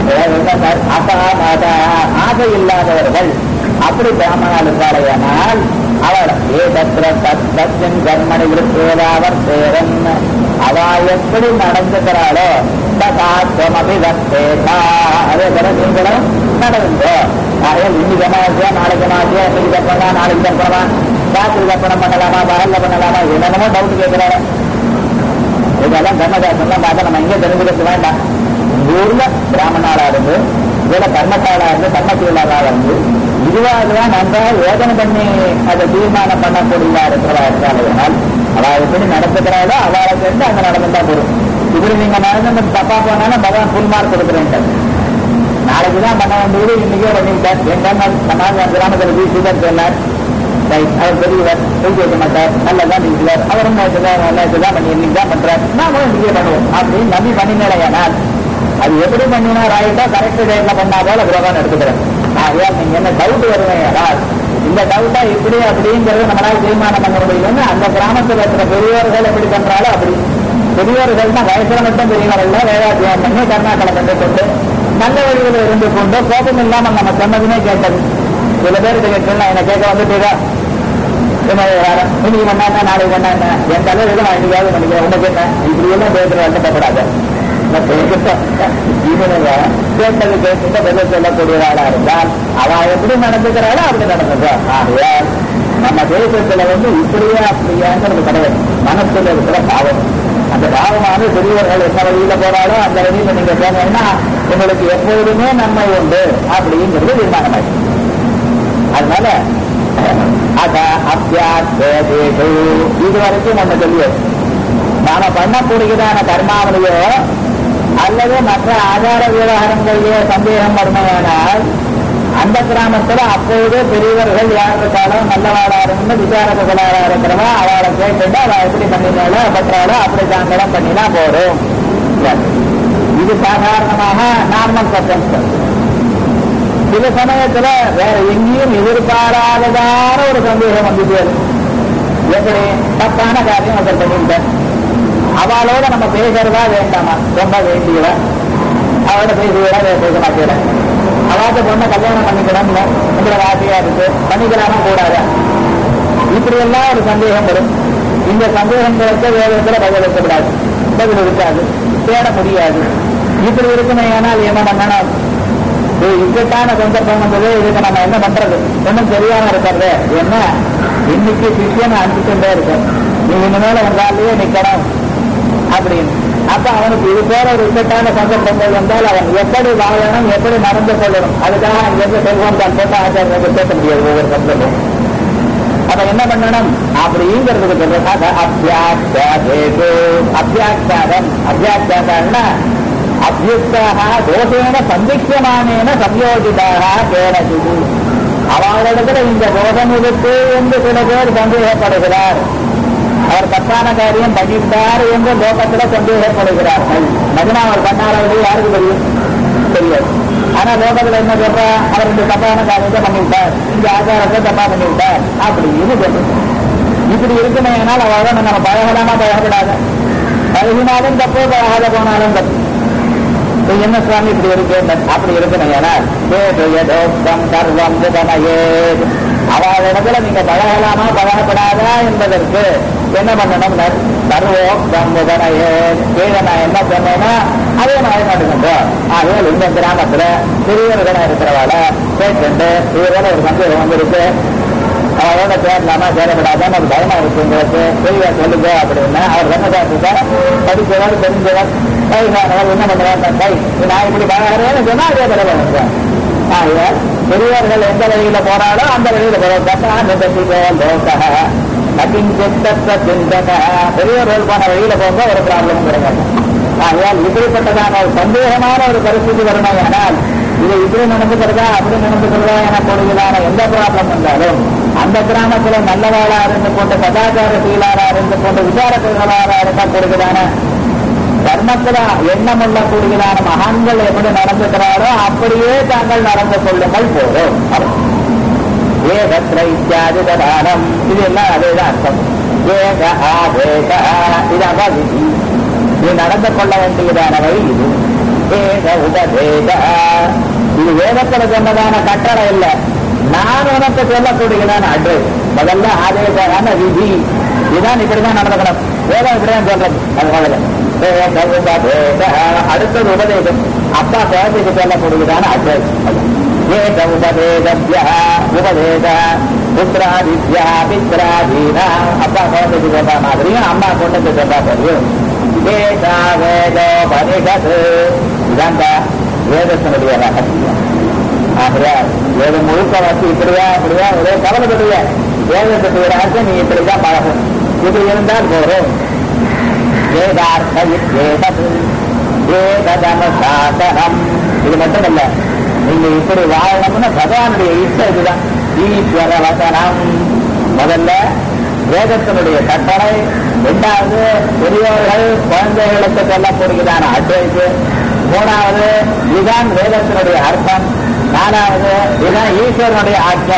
அகா மாதா ஆசை இல்லாதவர்கள் அப்படி பிராமணால் இருப்பாரையானால் அவள் ஏதத்திர தத்தின் கர்மணி விருத்தேதாவர் சேரன் அவ எப்படி நடந்துக்கிறாளோ ததாத்வமபி தத்தேதா அதே போல நீங்களும் நடந்தோ. ஆகையால் இன்னைக்கு அமாவாசியா நாளைக்கு அமாவாசியா இன்னைக்கு தப்பனா நாளைக்கு தப்பனா ராத்திரி தப்பனம் பண்ணலாமா பகல்ல பண்ணலாமா என்னென்னமோ டவுட் கேட்கிறாரு. இதெல்லாம் தர்மதாசன்லாம் பார்த்தா நம்ம எங்கே தெரிஞ்சுக்கிறது வேண்டாம். ஊர்ல பிராமணாளா இருந்து இதுல கர்மத்தாளா இருந்து கர்மசீலாளா இருந்து இதுவா அதுதான் நன்றாக யோஜனை பண்ணி அதை தீர்மானம் பண்ணக்கூடியதா இருக்கிறவா இருந்தால் அவ எப்படி நடத்துக்கிறாளோ அவளை கேட்டு அங்க நடந்துட்டா போடும். இப்படி நீங்க நடந்து தப்பா போனாலும் பகவான் ஃபுல் மார்க் கொடுக்குறேன். நாளைக்குதான் பண்ண வேண்டியது இன்னைக்கே பண்ணிவிட்டார். எங்க சமாஜ கிராமத்தில் வீசுதான் சொன்னார், அவர் பெரியவர் போய் கேட்க மாட்டார், நல்லதான் நீக்குவார், அவரும் நேற்றுதான் பண்ணி இன்னைக்கு தான் பண்றார், நாமளும் இன்னைக்கே பண்ணுவோம் அப்படின்னு நம்பி பண்ணினாலையானால் அது எப்படி பண்ணினா ராயிட்டா கரெக்ட் டேட்ல பண்ணா போல பகவான் எடுத்துக்கிறேன். ஆகையால் நீங்க என்ன டவுட் வருவேன் இந்த டவுட்டா இப்படி அப்படிங்கிறது நம்மளால தீர்மானம் பண்ண முடியும்னு அந்த கிராமத்தில் இருக்கிற பெரியவர்கள் எப்படி பண்றாலும் அப்படி பெரியவர்கள்னா வயசுல மட்டும் பெரியவர்கள் வேதாத்தியம் பண்ணி கர்நாடகா கண்டு கொண்டு நல்ல வழியில் இருந்து கொண்டு கோபம் இல்லாமல் நம்ம சொன்னதுமே கேட்டது. சில பேருக்கு கேட்கலாம் என்ன கேட்க வந்துட்டீரா இன்னைக்கு பண்ணா நாளைக்கு பண்ணா என்ன என் தலைவர் நான் இன்னைக்காவது பண்ணிக்கிறேன் உனக்கு என்ன இப்படி எல்லாம் பேசுற வந்துடக்கூடாது. கேட்டது கேட்டு பதில் சொல்லக்கூடியவளா இருந்தால் அவ எப்படி நடந்துக்கிறாளோ அப்படி நடந்துக்கோ. ஆகையால் நம்ம தேசத்துல வந்து இப்படியா அப்படியாங்கிறது கிடையாது. மனசுல இருக்கிற பாவம், அந்த பாவமான பெரியவர்கள் என்ன வழியில போறாளோ அந்த வழியில நீங்க போனீங்கன்னா உங்களுக்கு எப்பொழுதுமே நன்மை உண்டு அப்படிங்கிறது தீர்மானமாயிடும். அதனால அத அத்தியாசேஷு இது வரைக்கும் ஒண்ணு சொல்லியது. நாம பண்ணக்கூடியதான கர்மாவளியோ அல்லது மற்ற ஆதார விவகாரங்களிலே சந்தேகம் வருமையானால் அந்த கிராமத்துல அப்பொழுது பெரியவர்கள் யார் இருக்காலும் நல்லவாடா இருந்து விசாரகர்களாக இருக்கிறவா அவளை கேட்டுட்டு அவ எப்படி பண்ணினாலோ பற்றாலோ அப்படி தாங்களும் பண்ணினா போடும். இது சாதாரணமாக நார்மல் சர்க்கம்ஸ்டன்ஸ். சில சமயத்துல வேற எங்கேயும் எதிர்பாராததான ஒரு சந்தேகம் வந்துட்டு எப்படி தப்பான காரியம் அதை பண்ணிட்டேன் அவளோட நம்ம பேசுறதா வேண்டாமா ரொம்ப வேண்டியவ அவளோட பேசுவதா பேச மாட்டேன் அவாத பொண்ணை கல்யாணம் பண்ணிக்கணும்னு உங்களை ஆசையா இருக்கு பண்ணிக்கலாமா கூடாது இப்படி எல்லாம் ஒரு சந்தேகம் வரும். இந்த சந்தேகங்களுக்கு வேதத்துல பதில் இருக்கக்கூடாது, பதில் இருக்காது, தேட முடியாது. இப்படி இருக்குமே ஆனால் என்ன பண்ணணும், இக்கட்டான சந்தர்ப்பம் வந்தது, இதுக்கு நம்ம என்ன பண்றது ஒன்றும் தெரியாம இருக்கிறது என்ன இன்னைக்கு சிஷியனை அனுப்பிச்சுட்டே இருக்கும், நீ இனிமேல உங்காலேயே நிக்கணும் அப்படின்னு. அப்ப அவனுக்கு இது போல ஒரு இக்கட்டான சந்தர்ப்பங்கள் வந்தால் அவன் எப்படி வாழணும், எப்படி நடந்து கொள்ளணும், அதுக்காக அங்கிருந்து செல்வம் தான் போட்டு ஆச்சாரத்தை பேச முடியாது ஒவ்வொரு சந்தர்ப்பம். அப்ப என்ன பண்ணணும் அப்படிங்கிறதுக்கு சொல்றதுக்காக அத்தியாத்யாதேஷு அத்தியாத்யாதம் அத்தியாத்யாதம்னா அபியுக்தாக தோஷேன சந்திக்ஷமானேன சம்யோஜிதாக கேனசிது அவர்களிடத்துல இந்த போதம் இருக்கு என்று சில பேர் சந்தேகப்படுகிறார். அவர் தப்பான காரியம் பண்ணிவிட்டார் என்று லோகத்துல சந்தேகப்படுகிறார்கள். மதினா அவர் பண்ணாரவர்கள் யாருக்கு தெரியும்? தெரியாது. ஆனா லோகத்துல என்ன சொல்றா, அவர் இந்த தப்பான காரியத்தை பண்ணிவிட்டார், இந்த ஆச்சாரத்தை தப்பா பண்ணிவிட்டார் அப்படின்னு சொல்லுங்க. இப்படி இருக்குமேனால் அவரோட நம்ம பழகலாமா பழகப்படாத, பழகினாலும் தப்பு, பழகாத போனாலும் தப்பு. என்ன சுவாமி இப்படி இருக்கு? அப்படி இருக்குமேனால் சர்வம் அவரிடத்துல நீங்க பழகலாமா பழகப்படாதா என்பதற்கு என்ன பண்ணணும்? சர்வோக்தம் முதனையே கீழே நான் என்ன சொன்னேன்னா அதே மாதிரி மாட்டுக்கின்றோம். ஆகவே இந்த கிராமத்துல பெரியவர்களா இருக்கிறவாள கேட்டு இவரோட ஒரு சந்தேகம் வந்திருக்கு, அவரோட சேரலாமா சேரப்படாதான்னு ஒரு பயமா இருக்கு உங்களுக்கு, தெளிவா சொல்லுங்க அப்படின்னா அவர் என்ன படிச்சவர் தெரிஞ்சவர் வயசானவர் என்ன பண்ணுவார்? கை நான் இப்படி பழகிறேன்னு சொன்னா அதே பரவாயில்ல. ஆக பெரியவர்கள் எந்த வழியில போறாலும் அந்த வழியில பெரியவர்கள் போன வழியில போக ஒரு ப்ராப்ளம் கிடையாது. ஆகையால் இப்படிப்பட்டதான ஒரு சந்தேகமான ஒரு பரிస్థితి வரணும். ஆனால் இதை இப்படி நடந்துக்கிறதா அப்படி நடந்துக்கிறதா என கூடுதலான எந்த ப்ராப்ளம் இருந்தாலும் அந்த கிராமத்துல நல்லவாளா இருந்து கொண்டு சதாச்சார சீலாரா இருந்து கொண்டு விசாரர்களாரா இருக்க கூடுதலான தர்மத்துல எண்ணம் உள்ள கூடுதலான மகான்கள் எப்படி நடந்துக்கிறாரோ அப்படியே தாங்கள் நடந்து கொள்ளுங்கள் போதும். ஏகத்ர இத்தியாதி ததானம் இது எல்லாம் அதேதான் அர்த்தம். ஏக ஆவேக இதாக விதி, இது நடந்து கொள்ள வேண்டியதான வழி. இது ஏக உபதேக, இது வேதத்துல சொன்னதான கட்டளை இல்லை, நான் உனக்கு சொல்லக்கூடியதான அட்வைஸ். முதல்ல ஆதேசான விதி, இதுதான் இப்படிதான் நடந்துக்கணும். வேதம் இப்படிதான் சொல்றது. அது முதல்ல அடுத்தது உபதேசம், அப்பா குழந்தைக்கு சொல்லக்கூடியதான அட்வைஸ். ஏக உபதேச உபதேச புத்திராதித்யா பித்ராதீனா, அப்பா குழந்தைக்கு சொல்ற மாதிரியும் அம்மா கொண்டு சொல்றா தெரியும். ஏகா வேதோபனிஷத்து, இதாங்க வேதத்தினுடைய ரகசியம். ஆகையால் வேதம் முழுக்க வச்சு இப்படியா இப்படியா ஒரே கவலைப்படுவ வேதத்துடைய ரகசியம் நீ இப்படிதான் பழகும். இப்படி இருந்தால் போதும். வேதார்த்த ஏகதனுசாசனம், இது மட்டும் இல்ல, நீங்க இப்படி வாழணும்னு பகவானுடைய இஷ்டம் இதுதான். ஈஸ்வர வசனம் முதல்ல வேதத்தினுடைய கட்டளை, இரண்டாவது பெரியோர்கள் குழந்தைகளுக்கு சொல்லக்கூடியதான அட்வைஸ், மூணாவது இதுதான் வேதத்தினுடைய அர்த்தம், நாலாவது இதுதான் ஈஸ்வரனுடைய ஆட்சை.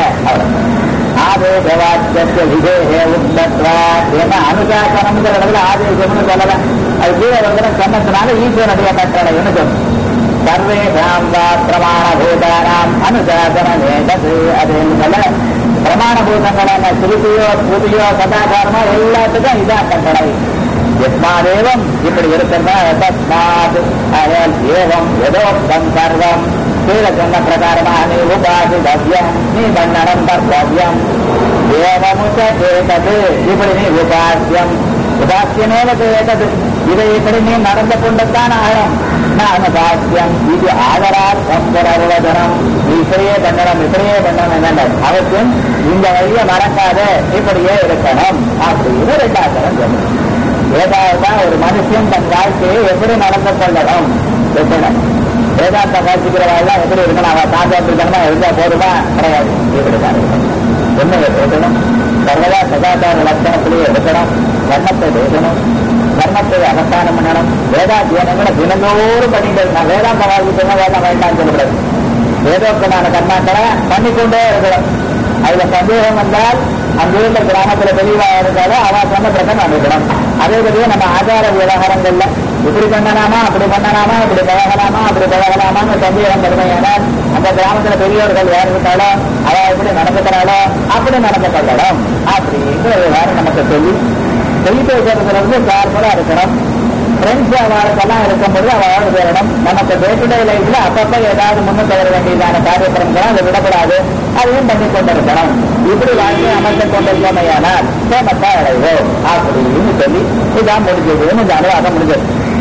ஆதேசவாக்கிய விதேகே உத்தத்வா, ஏன்னா அனுசாசனம்ங்கிற இடத்துல ஆதேசம்னு சொல்லல, அது கீழே வந்து சொன்னதுனால ஈஸ்வரனுடைய கட்டளைன்னு சொல்லும். சர்வேஷாம் வா பிரமாணபூதானாம் அனுசாசனமேதது, அது சொல்ல பிரமாணபூதங்களான ஸ்ருதியோ ஸ்ருதியோ சதாச்சாரமோ எல்லாத்துக்கும் இதான் கட்டளை. எஸ்மாதேவம் இப்படி இருக்கிறதா தஸ்மாத் ஏவம் எதோக்தம் சர்வம், கீழே சொன்ன பிரகாரமாக நீ உபாசிதவ்யம், நீ மன்னனம் கர்த்தவ்யம். ஏவமுச்ச ஏதது, இப்படி நீ உபாசியம் உபாசியமேவது ஏதது, இதை இப்படி நீ நடந்து கொண்டுத்தான் ஆழம். நான் பாக்கியம் இது ஆதரால் சம்பரவதனம், இப்படியே பண்ணணும் இப்படியே பண்ணணும் என்ன அவசியம், இந்த வழியை மறக்காத இப்படியே இருக்கணும் அப்படின்னு ரெண்டாசனம் சொல்லணும். ஏதாவது ஒரு மனுஷன் தன் வாழ்க்கையை எப்படி நடந்து கொள்ளணும் இருக்கணும். வேதாந்த வாசிக்கிறவாள் எப்படி இருக்கணும், அவள் சாப்பிட்டு இருந்தா போதுமா கிடையாது. இப்படிதான் இருக்கணும். என்ன இருக்கணும், சர்வதா சதாச்சார லட்சணத்திலேயே எடுக்கணும், வர்ணத்தை பேசணும், தர்மத்தை அவஸ்தானம் பண்ணணும். வேதாத்தியனங்களை தினந்தோறும் பண்ணிட்டு இருக்கான். வேதாந்த வாழ்க்கை வேதம் வேண்டாம் சொல்லக்கூடாது. வேதோக்தமான கர்மாக்களை பண்ணிக்கொண்டே இருக்கணும். அதுல சந்தேகம் வந்தால் அந்த ஊர்ல கிராமத்துல தெளிவாக இருந்தாலும் அவ சொன்ன பிரச்சனை அமைக்கணும். அதே பற்றியே நம்ம ஆச்சார விவகாரங்கள்ல இப்படி பண்ணலாமா அப்படி பண்ணலாமா இப்படி பழகலாமா அப்படி பழகலாமான்னு சந்தேகம் தருமையானால் அந்த கிராமத்துல பெரியவர்கள் யார் இருக்காளோ அவ எப்படி நடந்துக்கிறாளோ அப்படி நடந்து கொள்ளணும் அப்படின்னு ஒரு வாரம் நமக்கு சொல்லி சொல்லி பேசுறதுல இருந்து கேர்ஃபுல்லா இருக்கணும். ஃப்ரெண்ட்ஸ் அவளுக்கெல்லாம் இருக்கும்போது அவளோடு சேரணும். நமக்கு டே டு டே லைஃப்ல அப்பப்போ ஏதாவது முன்னுக்கு வர வேண்டியதான காரியக்கிரமங்களும் அதை விடக்கூடாது, அதையும் பண்ணி கொண்டிருக்கணும். இப்படி வாழ்க்கை அமைத்து கொண்டிருக்கோமையானால் சேமத்தா அடைவோம் அப்படின்னு சொல்லி இதான் முடிஞ்சதுன்னு இந்த அனுவாதம் முடிஞ்சது.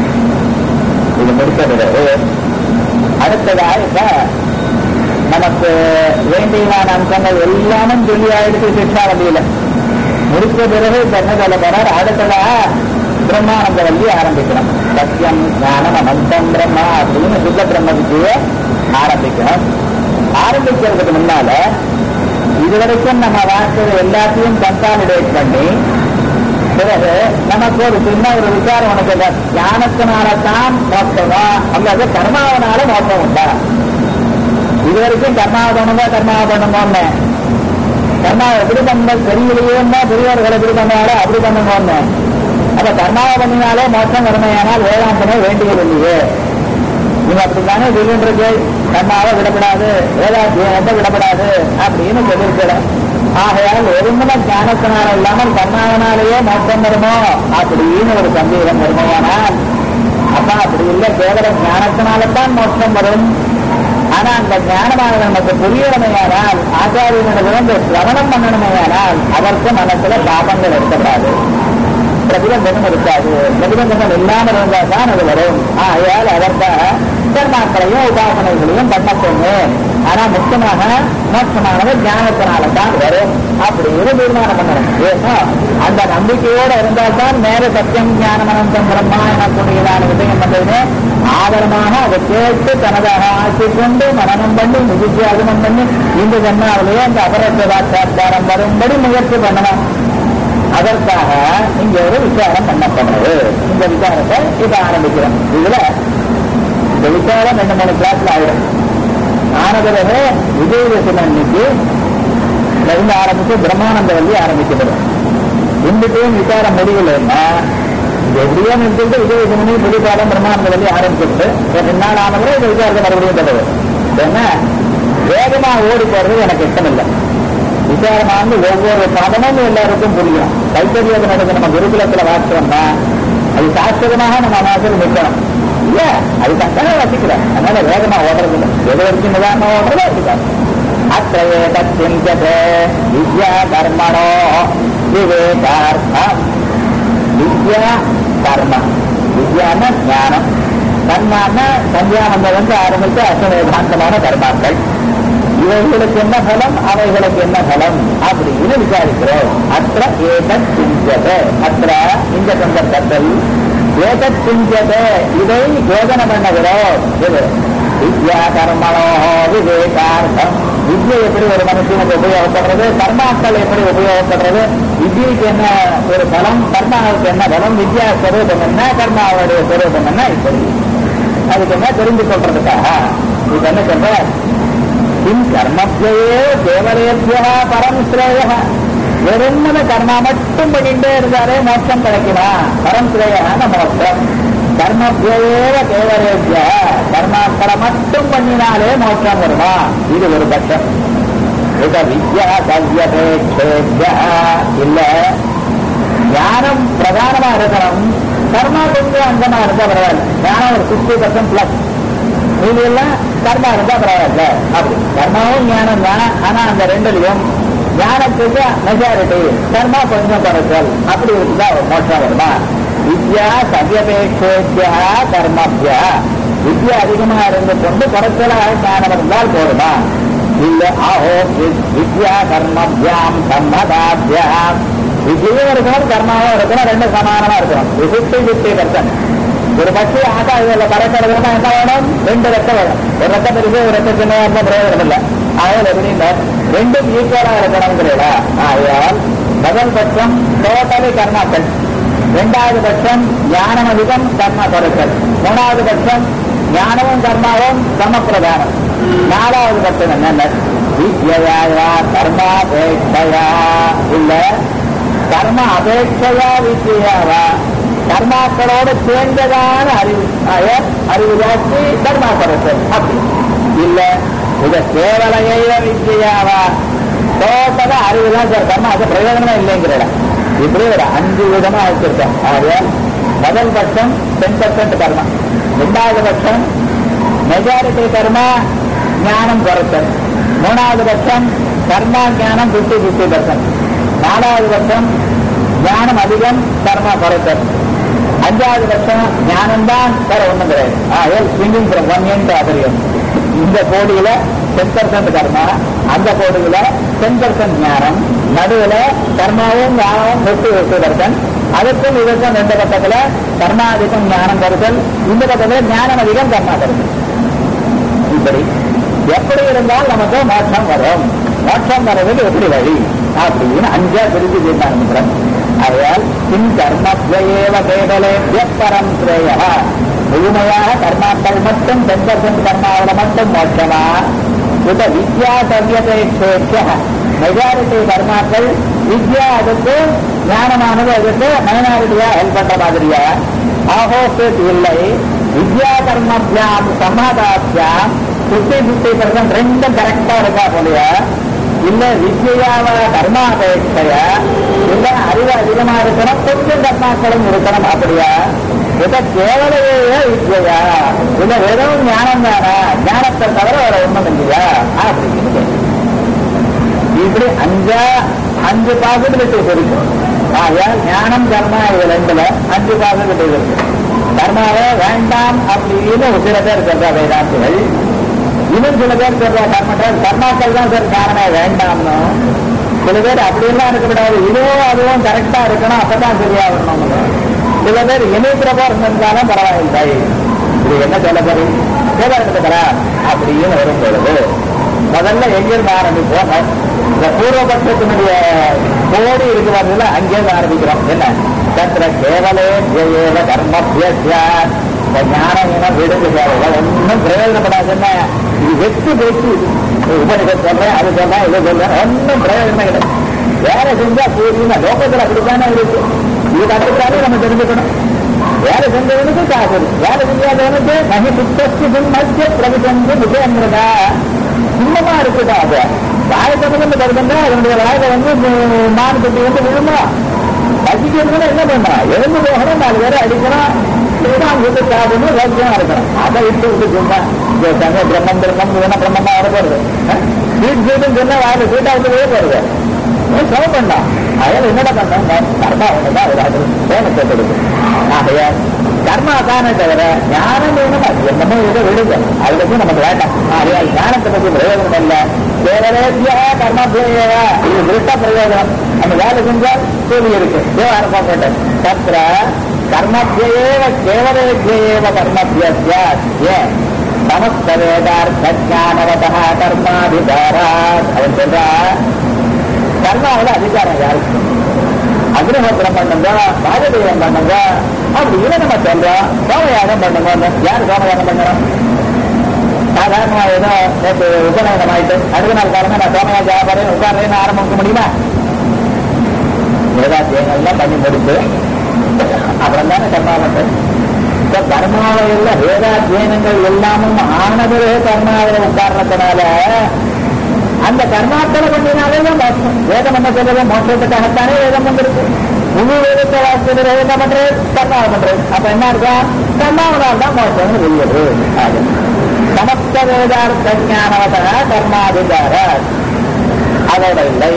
இது முடித்த பிறகு அடுத்ததாக இப்ப நமக்கு வேண்டியதான அம்சங்கள் எல்லாமும் சொல்லி ஆயிடுச்சு. சிக்ஷா வண்டியில முடித்த பிறகு இப்ப என்ன சொல்ல போறார், அடுத்ததா பிரம்மானந்த வள்ளி ஆரம்பிக்கணும். சத்தியம் ஞானம் அனந்தம் பிரம்மா அப்படின்னு சுத்த பிரம்ம வித்தியை ஆரம்பிக்கணும். ஆரம்பிக்கிறதுக்கு முன்னால இதுவரைக்கும் நம்ம வாழ்க்கை எல்லாத்தையும் கன்சாலிடேட் பண்ணி பிறகு நமக்கு ஒரு சின்ன ஒரு விசாரம் உனக்கு ஞானத்தினால்தான் மோட்சமா அல்லது கர்மாவனால மோட்சம் உண்டா? இதுவரைக்கும் கர்மாவை பண்ணுங்க கர்மாவை பண்ணுங்கன்னு கர்மாவை எப்படி பண்ண தெரியலையோன்னா பெரியவர்கள் எப்படி பண்ணாலே அப்படி பண்ணுங்கன்னு. அப்ப கர்மாவை பண்ணினாலே மோட்சம் வறுமையானால் வேதாந்தமே வேண்டியது இல்லையே. நீங்க அப்படித்தானே சொல்லிட்டு கர்மாவை விடப்படாது வேதாத்தியத்தை விடப்படாது அப்படின்னு சொல்லியிருக்கிற. ஆகையால் ஒருமுறை ஞானத்தினால இல்லாமல் கர்மாவனாலேயே மோட்சம் வருமோ அப்படின்னு ஒரு சந்தேகம் வருமையானால் அப்ப அப்படி இல்லை, கேவலம் ஞானத்தினால்தான் மோட்சம் வரும். ஆனா அந்த ஞானமாக நமக்கு புரியணுமையானால் ஆச்சாரியனிடம் சிரவணம் பண்ணணுமையானால் அதற்கு மனசுல பாபங்கள் எடுக்கப்படாது, பிரதிபந்தகம் இருக்காது. பிரதிபந்தகம் இல்லாமல் இருந்தால் தான் அது வரும். ஆகையால் அதற்காக கர்மாக்களையும் உபாசனைகளையும் பண்ணப்போங்க. ஆனா முக்கியமாக மோட்சமானது ஞானத்தினால்தான் வரும் அப்படின்னு தீர்மானம் பண்ணணும். ஏன்னா அந்த நம்பிக்கையோடு இருந்தால்தான் மேல சத்தியம் ஞானம் அனந்தம் பிரம்மா எனக்கூடியதான விஷயம் பண்றது ஆதரமாக அதை கேட்டு தனதாக ஆக்கிக் கொண்டு மனநம் பண்ணி நிதித்தியாகமம் பண்ணி இந்த ஜன்மாவிலேயே அந்த அபரத்வாச்சாரம் வரும்படி முயற்சி பண்ணணும். அதற்காக இங்க ஒரு விசாரம் பண்ணப்படுறது. இந்த விசாரத்தை இப்ப ஆரம்பிக்கிறோம். இதுல இந்த விசாரம் ரெண்டு மூணு கிளாஸ்ல ஆயிடும். ஆனதுவே விஜயதசமி அன்னைக்கு இருந்து ஆரம்பிச்சு பிரம்மானந்த வள்ளி ஆரம்பிக்கப்படும். இன்றைக்கும் விசாரம் முடியலன்னா எப்படியோ நிறுத்திட்டு விஜயதசமி புதுக்காலம் பிரம்மானந்த வள்ளி ஆரம்பிச்சுட்டு ரெண்டு நாள் ஆனவரை இந்த விசாரத்தை மறுபடியும் தருவது. ஏன்னா வேகமா ஓடி போறது எனக்கு இஷ்டம் இல்லை. விசாரமானது ஒவ்வொரு பதமும் எல்லாருக்கும் புரியும். கைத்தறியது நடந்து நம்ம குருகுலத்துல வாசிச்சோம்னா அது சாஸ்திரமாக நம்ம மனசில் நிற்கணும். இல்ல அது தக்கான வசிக்கிறேன். அதனால வேகமா ஓடுறது இல்லை. எது வரைக்கும் நிதானமா ஓடுறதோ இருக்காது. அத்தையே தச்சிஞ்சதே வித்யா கர்மணோ விவேகார்த்தம். வித்யா கர்மம். வித்யான ஞானம், கர்மான சந்தியானந்தம் வந்து ஆரம்பித்து அசவேதாந்தமான கர்மாக்கள். இவைகளுக்கு என்ன பலம், அவைகளுக்கு என்ன பலம் அப்படின்னு விசாரிக்கிறோம். அத்த ஏதத் சிஞ்சதே. அத்த இந்த சந்தர்ப்பத்தில் ஏதத் சிஞ்சதே இதை யோஜனை பண்ணுகிறோம். இது வித்யா கர்மணோ விவேகார்த்தம். வித்யை எப்படி ஒரு மனுஷனுக்கு உபயோகப்படுறது, கர்மாக்கள் எப்படி உபயோகப்படுறது, வித்யைக்கு என்ன ஒரு பலம், கர்மாவுக்கு என்ன பலம், வித்யா ஸ்வரூபம் என்ன, கர்மாவுடைய ஸ்வரூபம் என்ன, இப்படி அதுக்கு என்ன தெரிந்து கொள்றதுக்காக இது என்ன சொல்ற கர்மத்திலேயே தேவரேபியா பரம் ஸ்ரேய. வெறுமன கர்மா மட்டும் பண்ணிட்டே இருந்தாலே மோட்சம் கிடைக்குமா? பரம் ஸ்ரேயான மோட்சம். கர்மத்திலேயே தேவரேபியா கர்மாக்களை மட்டும் பண்ணினாலே மோட்சம் வருமா? இது ஒரு பட்சம். இத வித்யா கவ்யபேட்சேபியா இல்ல, ஞானம் பிரதானமா இருக்கணும், கர்மா கொஞ்சம் அங்கமா இருந்தா பரவாயில்ல. ஞானம் ஒரு சிக்ஸ்டி பர்சன்ட் பிளஸ், இது எல்லாம் கர்மா இருந்தா பரவாயில்ல. அப்படி கர்மாவும் ஞானம் தான். ஆனா அந்த ரெண்டுலையும் ஞானத்துக்கு மெஜாரிட்டி, கர்மா கொஞ்சம் குறைச்சல், அப்படி இருக்குதா மோட்சம் வருமா? வித்யா சவ்யபேட்சேபியா கர்மபியா. வித்யா அதிகமா இருந்து கொண்டு குறைச்சலாக ஞானம் இருந்தால் போதுமா? இல்ல ஆஹோ வித்யா கர்மபியாம் சம்மதாபியாம். வித்யும் இருக்கணும் கர்மாவும் இருக்கணும், ரெண்டு சமானமா இருக்கணும். Fifty fifty percent. ஒரு பட்சி ஆகாதுல பறக்கிறதுனா என்ன வேணும்? ரெண்டு ரத்தம் வேணும். ஒரு ரத்தம் இருக்கு, ஒரு ரத்தம் சின்ன பிரயோஜனம் இல்லை. ஆகையால் எப்படின்னா ரெண்டும் ஈக்குவலா இருக்கணுங்கிறீங்களா? ஆகையால் முதல் பட்சம் டோட்டலி கர்மாக்கள், இரண்டாவது பட்சம் ஞானம் அதிகம் கர்மா குறைச்சல், மூணாவது பட்சம் ஞானமும் கர்மாவும் சமப்பிரதானம், நாலாவது பட்சம் என்ன வித்யா கர்மாபேட்சையா இல்ல கர்ம அபேட்சையா வித்யாவா கர்மாக்களோடு சேர்ந்ததான அறிவு அறிவு ஜாஸ்தி கர்மா குறைச்சல். அப்படி இல்ல இத கேவலைய வித்யாவா டோட்டல அறிவுதான் சார் கர்மா, அது பிரயோஜனமே இல்லைங்கிற இப்படி ஒரு அஞ்சு விதமா வச்சிருக்கேன். ஆகையால் முதல் பட்சம் டென் பர்சன்ட் கர்மா, இரண்டாவது பட்சம் மெஜாரிட்டி கர்மா ஞானம் குறைச்சல், மூணாவது பட்சம் கர்மா ஞானம் பிப்டி பிப்டி பர்சன்ட், நாலாவது பட்சம் ஞானம் அதிகம் கர்மா குறைச்சல், அஞ்சாவது பட்சம் ஞானம்தான் வேற ஒண்ணும் கிடையாது. ஆகையால் ஸ்விங்கிங் ஃப்ரம் ஒன் எண்ட் அதரியம். இந்த கோடியில டென் பர்சன்ட் கர்மா, அந்த கோடியில டென் பர்சன்ட் ஞானம், நடுவில் கர்மாவும் ஞானமும் நூற்றி எட்டு பர்சன்ட், அதற்கும் இதற்கும் ரெண்டு பக்கத்துல கர்மா அதிகம் ஞானம் கருத்தல், இந்த பக்கத்துல ஞானம் அதிகம் கர்மா கருத்தல். இப்படி எப்படி இருந்தால் நமக்கு மோட்சம் வரும் மோட்சம் வர்றதுக்கு எப்படி வழி அப்படின்னு அஞ்சா பிரித்து தீர்மானம். ஆகையால் பின் கர்மத்வயேவ கேவலேபிய பரம் ஸ்ரேயா, முழுமையாக கர்மாக்கள் மட்டும் டென் பர்சன்ட் கர்மாவில் மட்டும் மோட்சமா, உத வித்யா சவ்யதேட்சேட்ச மெஜாரிட்டி கர்மாக்கள் வித்யா அதுக்கு ஞானமானது அதுக்கு மைனாரிட்டியா ஹெல்ப் பண்ற மாதிரியா, ஆஹோஸ்ட் இல்லை. வித்யா கர்மபியாம் சமாதாபியாம் பிப்டி பிப்டி பர்சன்ட் ரெண்டும் கரெக்டா இருக்கா போலியா, இல்ல வித்யாவ கர்மாபேட்சைய இல்ல அறிவு அதிகமா இருக்கணும் கொஞ்சம் கர்மாக்களும் இருக்கணும் அப்படியா, இதை கேவலையே வித்யா இல்ல வெறும் ஞானம் தானா, ஞானத்தை தவிர வேற ஒண்ணும் இல்லையா அப்படின்னு இப்படி அஞ்சா அஞ்சு பாசிபிலிட்டிஸ் இருக்கு. ஆகையால் ஞானம் கர்மா இது ரெண்டுல அஞ்சு பாசிபிலிட்டிஸ் இருக்கு. கர்மாவே வேண்டாம் அப்படின்னு சில பேர் சொல்ற வேதாந்திகள், இன்னும் சில பேர் சொல்ற கர்மங்கள் கர்மாக்கள் தான் சார் காரணமே வேண்டாம்னு, சில பேர் அப்படியெல்லாம் இருக்கக்கூடாது, இதுவும் அதுவும் கரெக்டா இருக்கணும் அப்பதான் சரியா வரணும். சில பேர் இணைக்கிறப்போ இருந்தாலும் பரவாயில்லை. இது என்ன சொல்ல போறீங்க கேட்கறா அப்படின்னு வரும் பொழுது முதல்ல எங்கிருந்து ஆரம்பிப்போம். இந்த பூர்வபட்சத்தினுடைய கோடி இருக்கிறதுல அங்கேருந்து ஆரம்பிக்கிறோம். என்ன தத்திர கேவலே ஜெயேவ கர்மபியஸ்ய, இந்த ஞானம் இனம் விடுது சேவைகள் ஒன்றும் பிரயோஜனப்படாது. என்ன இது வெற்றி பேச்சு, உபநிஷம் சொல்றேன் அது சொல்றேன் இதை சொல்றேன் ஒன்றும் பிரயோஜனம் கிடையாது. வேலை செஞ்சா பூர்வீங்க லோகத்தில் அப்படித்தானே இருக்கு. இது கற்றுக்காலே நம்ம தெரிஞ்சுக்கணும். வேலை செஞ்சவனுக்கு காசு, வேலை செஞ்சாதவனுக்கு நகை சுத்தஸ்து மத்திய பிரவிசந்து முகேந்திரதா சுத்தமா இருக்குதா. அது வாயத்தமிழ்ந்து கருதுண்டா அதனுடைய வாயில வந்து மான் கட்டி வந்து விழுமா, பசிக்கிறதுனா என்ன பண்றான், எழுந்து போகணும், நாலு பேரை அடிக்கணும், வீட்டு சாப்பிடணும், ரோக்கியமா இருக்கணும். அதை விட்டு விட்டு சொன்னா பிரம்மம் பிரம்மம் இதெல்லாம் பிரம்மமா வர போறது. வீட்டு சீட்டுன்னு சொன்னா வாயில சீட்டா வந்து விழ போறது சம பண்ணலாம். அதில் என்னடா பண்றாங்க கர்மா ஒண்ணுதான் ஒரு அது சேமத்தை கொடுக்கும். ஆகையா கர்மா தானே தவிர ஞானம் வேணும், அது என்னமோ இதை விடுங்க, அதுக்கு நமக்கு வேண்டாம். ஆகையா ஞானத்தை பற்றி பிரயோஜனம் இல்லை. கேவலேபியா கர்மாபியா இது திருஷ்ட பிரயோஜனம். நம்ம வேலை செஞ்சால் கூலி இருக்கு. தேவாரப்பா போட்ட தத்திர கர்மபியேவ கேவலேபியேவ கர்மபியஸ்ய ஏன் சமஸ்த வேதார்த்த ஞானவதா கர்மாதிகாராத். அவன் சொல்றா கர்மாவோட அதிகாரம் யாருக்கு, அக்னிஹோத்திரம் பண்ணுங்க, பாததேவம் பண்ணுங்க அப்படின்னு நம்ம சொல்றோம். சோமயாகம் பண்ணுங்க. யார் சோமயாகம் பண்ணணும்? சாதாரணமா ஏதோ நேற்று உபநயனம் ஆயிட்டு அடுத்த நாள் காரணம் நான் சோமயாக ஜாபாரேன் உட்காரேன்னு ஆரம்பிக்க முடியுமா? வேதாத்தியங்கள்லாம் பண்ணி முடிச்சு அப்புறம் தானே கர்மா பண்றது. இப்ப கர்மாவையில வேதாத்தியனங்கள் எல்லாமும் ஆனதுவே கர்மாவில உட்காரணத்தினால அந்த கர்மாக்களை பண்ணினாலே மோட்சம். வேதம் என்ன சொல்றது? மோட்சத்துக்காகத்தானே வேதம் வந்திருக்கு. முழு வேதத்தை வாசிக்கிறது என்ன பண்றது? கர்மாவை பண்றது. அப்ப என்ன இருக்கா? கர்மாவனால் தான் மோட்சம் வெளியது. சமஸ்த வேதார்த்த ஞானவதா கர்மாதிகார அதோட இல்லை.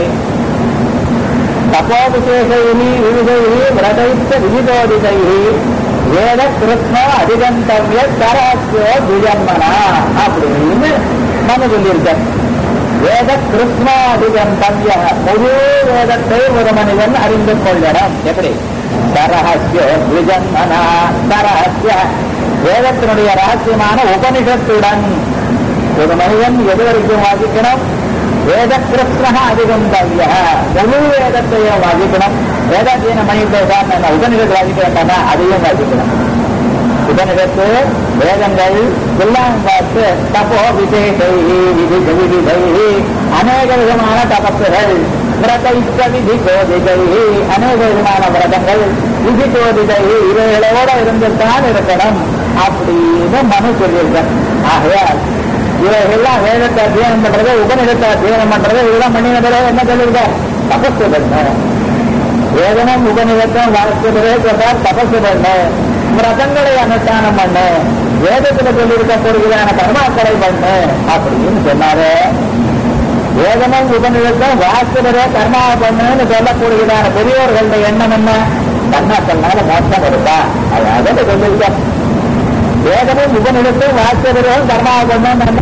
தபோ விசேஷை விவிதை விரதைத்த விவிதோதிதை வேத கிருஷ்ண அதிகந்தவிய கராசியோ துஜம்மனா அப்படின்னு நம்ம சொல்லியிருக்க. வேத கிருஷ்ணாதிகந்தவிய முழு வேதத்தை ஒரு மனிதன் அறிந்து கொள்ளணும். எப்படி? சரஹஸ்யோ துஜம்மனா சரஹஸ்ய வேதத்தினுடைய ரகசியமான உபனிஷத்துடன் ஒரு மனிதன் எது வரைக்கும் வாசிக்கணும்? வேத கிருஷ்ண அதிகந்தவிய முழு வேதத்தையும் வாசிக்கணும். வேதாத்தியன மனித உபனிஷத்து வாசிக்க வேண்டாம்னா அதையும் வாசிக்கணும். உபனிஷத்து வேதங்கள் எல்லாம் பார்த்து தபோ விசேஷை விதி விதிதை அநேக விதமான தபசுகள் விரதைத்த விதி கோதிகை அநேக விதமான விரதங்கள் விதி கோதிகை இவைகளோட இருந்துதான் இருக்கணும் அப்படின்னு மனு சொல்லியிருக்க. ஆகையால் இவைகள்லாம் வேதத்தை அத்தியானம் பண்றது உபநிடத்தை அத்தியானம் பண்றது இதெல்லாம் பண்ணின பிறகு என்ன சொல்லியிருக்க? தபசு பண்ண. வேதமும் உபநிடத்தும் வாழ்க்கையிலே சொல்றார் தபசு பண்ண, விரதங்களை அனுஷ்டானம் பண்ண, வேதத்துல சொல்லியிருக்க பொருளான கர்மாக்களை பண்ணு அப்படின்னு சொன்னாரு. வேதமும் உபநிடத்தும் வாக்குறதே கர்மாவை பண்ணுன்னு சொல்லக்கூடியதான பெரியோர்களுடைய எண்ணம் என்ன? கர்மாக்கள்னால மோட்சம் கொடுத்தா அது அதை சொல்லியிருக்க. வேதமும் உபநிடத்தும் வாக்குறதும் கர்மாவை பண்ணு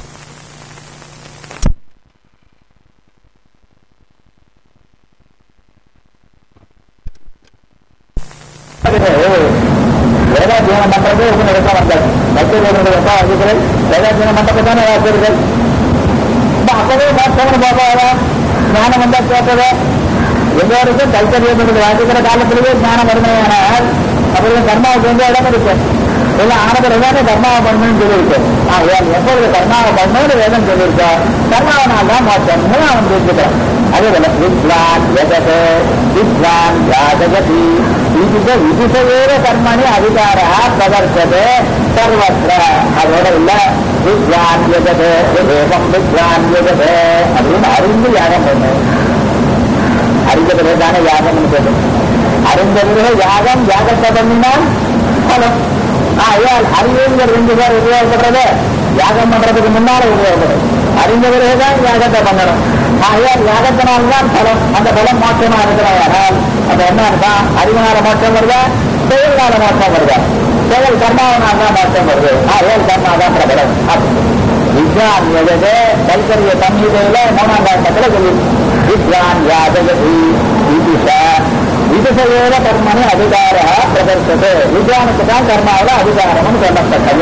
வேதாத்தியனம் பண்றது உபநிடத்தம் வந்தது. மத்திய வேதனுடைய வேதாத்தியனம் பண்றது தானே வாக்குறுதல். இப்ப அப்பவே மோட்சம்னு போக ஞானம் வந்தா கேட்பது எல்லோருக்கும் கைத்தறியம் வாசிக்கிற காலத்திலேயே ஞானம் வருமையானால் அப்படி கர்மாவுக்கு வந்து இடம் இருக்கு. எல்லாம் ஆனது எல்லாமே கர்மாவை பண்ணணும்னு சொல்லியிருக்கு. ஆகையால் எப்பொழுது கர்மாவை பண்ணணும்னு வேதம் சொல்லியிருக்கா கர்மாவனால் தான் மோட்சம்னு அவன் தெரிஞ்சுக்கிறான். அதே போல வித்வான் ஜெகத் வித்வான் ஜாதகதி விதித விதிசவேத கர்மணி அதிகார பிரதர்சது சர்வத்திர. அதோட இல்ல வித்வான் ஜெகத் ஏகம் வித்வான் ஜெகத் அப்படின்னு அறிந்து யாகம் பண்ணு. அறிந்த பிறகுதானே யாகம்னு சொல்லும். அறிந்த பிறகு யாகம் யாகத்தை பண்ணினால் பலம். ஆயால் அறிவுங்கிற ரெண்டு பேர் உபயோகப்படுறது யாகம் பண்றதுக்கு முன்னால உபயோகப்படுது. அறிந்த பிறகுதான் யாகத்தை பண்ணணும். ஆயால் யாகத்தினால்தான் பலம். அந்த பலம் மோட்சமா இருக்கிறாயானால் அது என்ன அர்த்தம்? அறிவினால மோட்சம் வருதா, செயல்னால மோட்சம் வருதா? செயல் கர்மாவனால் தான் மோட்சம் வருது. ஆயால் கர்மாதான் பிரபலம். வித்வான் எழுது கைத்தறிய சம்ஹிதையில மூணாம் காலத்துல சொல்லி வித்வான் யாதகதி விதிஷா விதிசவேத கர்மணி அதிகார பிரதர்சது. வித்வானுக்கு தான் கர்மாவில அதிகாரம்னு சொல்லப்பட்டது.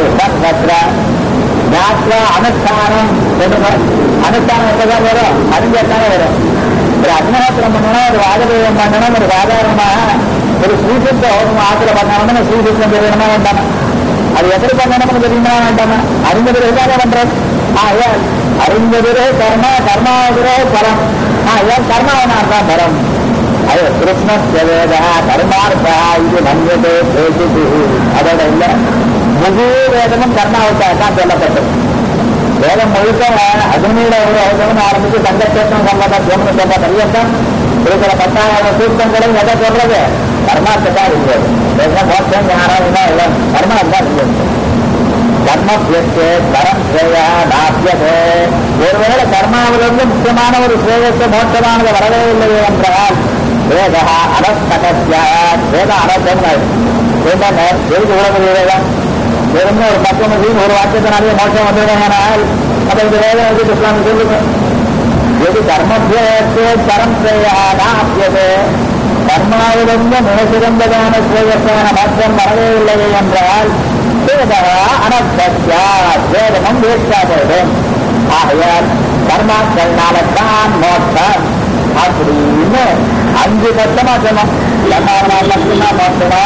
யாத்ரா அனுஷ்டானம் அனுஷ்டானம் எப்பதான் வரும்? அறிஞர்தானே வரும். ஒரு அக்னிஹோத்திரம் பண்ணணும், ஒரு வாதபேதம் பண்ணணும், ஒரு சாதாரணமா ஒரு ஸ்ரீசித்த ஹோமம் ஆத்திர பண்ணணும்னு ஸ்ரீசித்தம் தெரியணுமா வேண்டாமா? அது எப்படி பண்ணணும்னு தெரியுமா வேண்டாமா? அறிந்த பிறகுதானே பண்றது. ஆயால் அறிந்த பிறகு கர்மா, கர்மாவிரே பலம். ஆயால் கர்மாவனால் தான் பலம். அது கிருஷ்ணவேதா கர்மார்த்தா இது நன்றது பேசிட்டு அதோட இல்ல முழு வேதமும் கர்மாவுக்காக தான் சொல்லப்பட்டது. வேதம் முழுக்க அக்னியில ஒரு அவசரம் ஆரம்பிச்சு சங்கச்சேத்தம் சொல்லப்பட்ட ஜோமன சொல்ல பரியத்தம் இருக்கிற பத்தாயிரம் சூத்தங்களும் எதை சொல்றது கர்மாத்தான் இருக்கிறது. மோட்சம் ஞானம் இல்லை, கர்மாத்தான் இருக்கிறது. கர்மபியத்து கரம் ஸ்ரேயா நாப்பியது. ஒருவேளை கர்மாவிலிருந்து முக்கியமான ஒரு ஸ்ரேயத்தை மோட்சமானது வரவே இல்லை என்றால் வேத அனஸ்தகத்யா வேத அனர்த்தம் எதுக்கு உலக வேதம் வெறும் ஒரு பத்து மணிக்கு ஒரு வாக்கியத்தினாலே மோட்சம் வந்துவிடுங்கள். அப்ப இந்த வேதம் வந்து இஸ்லாமி சொல்லுங்க. எது கர்மபியத்து கரம் ஸ்ரேயா நாப்பியது. கர்மாவிலிருந்து மிக சிறந்ததான ஸ்ரேயஸான மோட்சம் வரவே இல்லை என்றால் வேதமும் வேட்காதோடும். ஆகையால் கர்மாக்கள்னால்தான் மோட்சம் அப்படின்னு அஞ்சு பட்சமா சொன்னோம். கர்மாவனால் மட்டும்தான் மோட்சமா,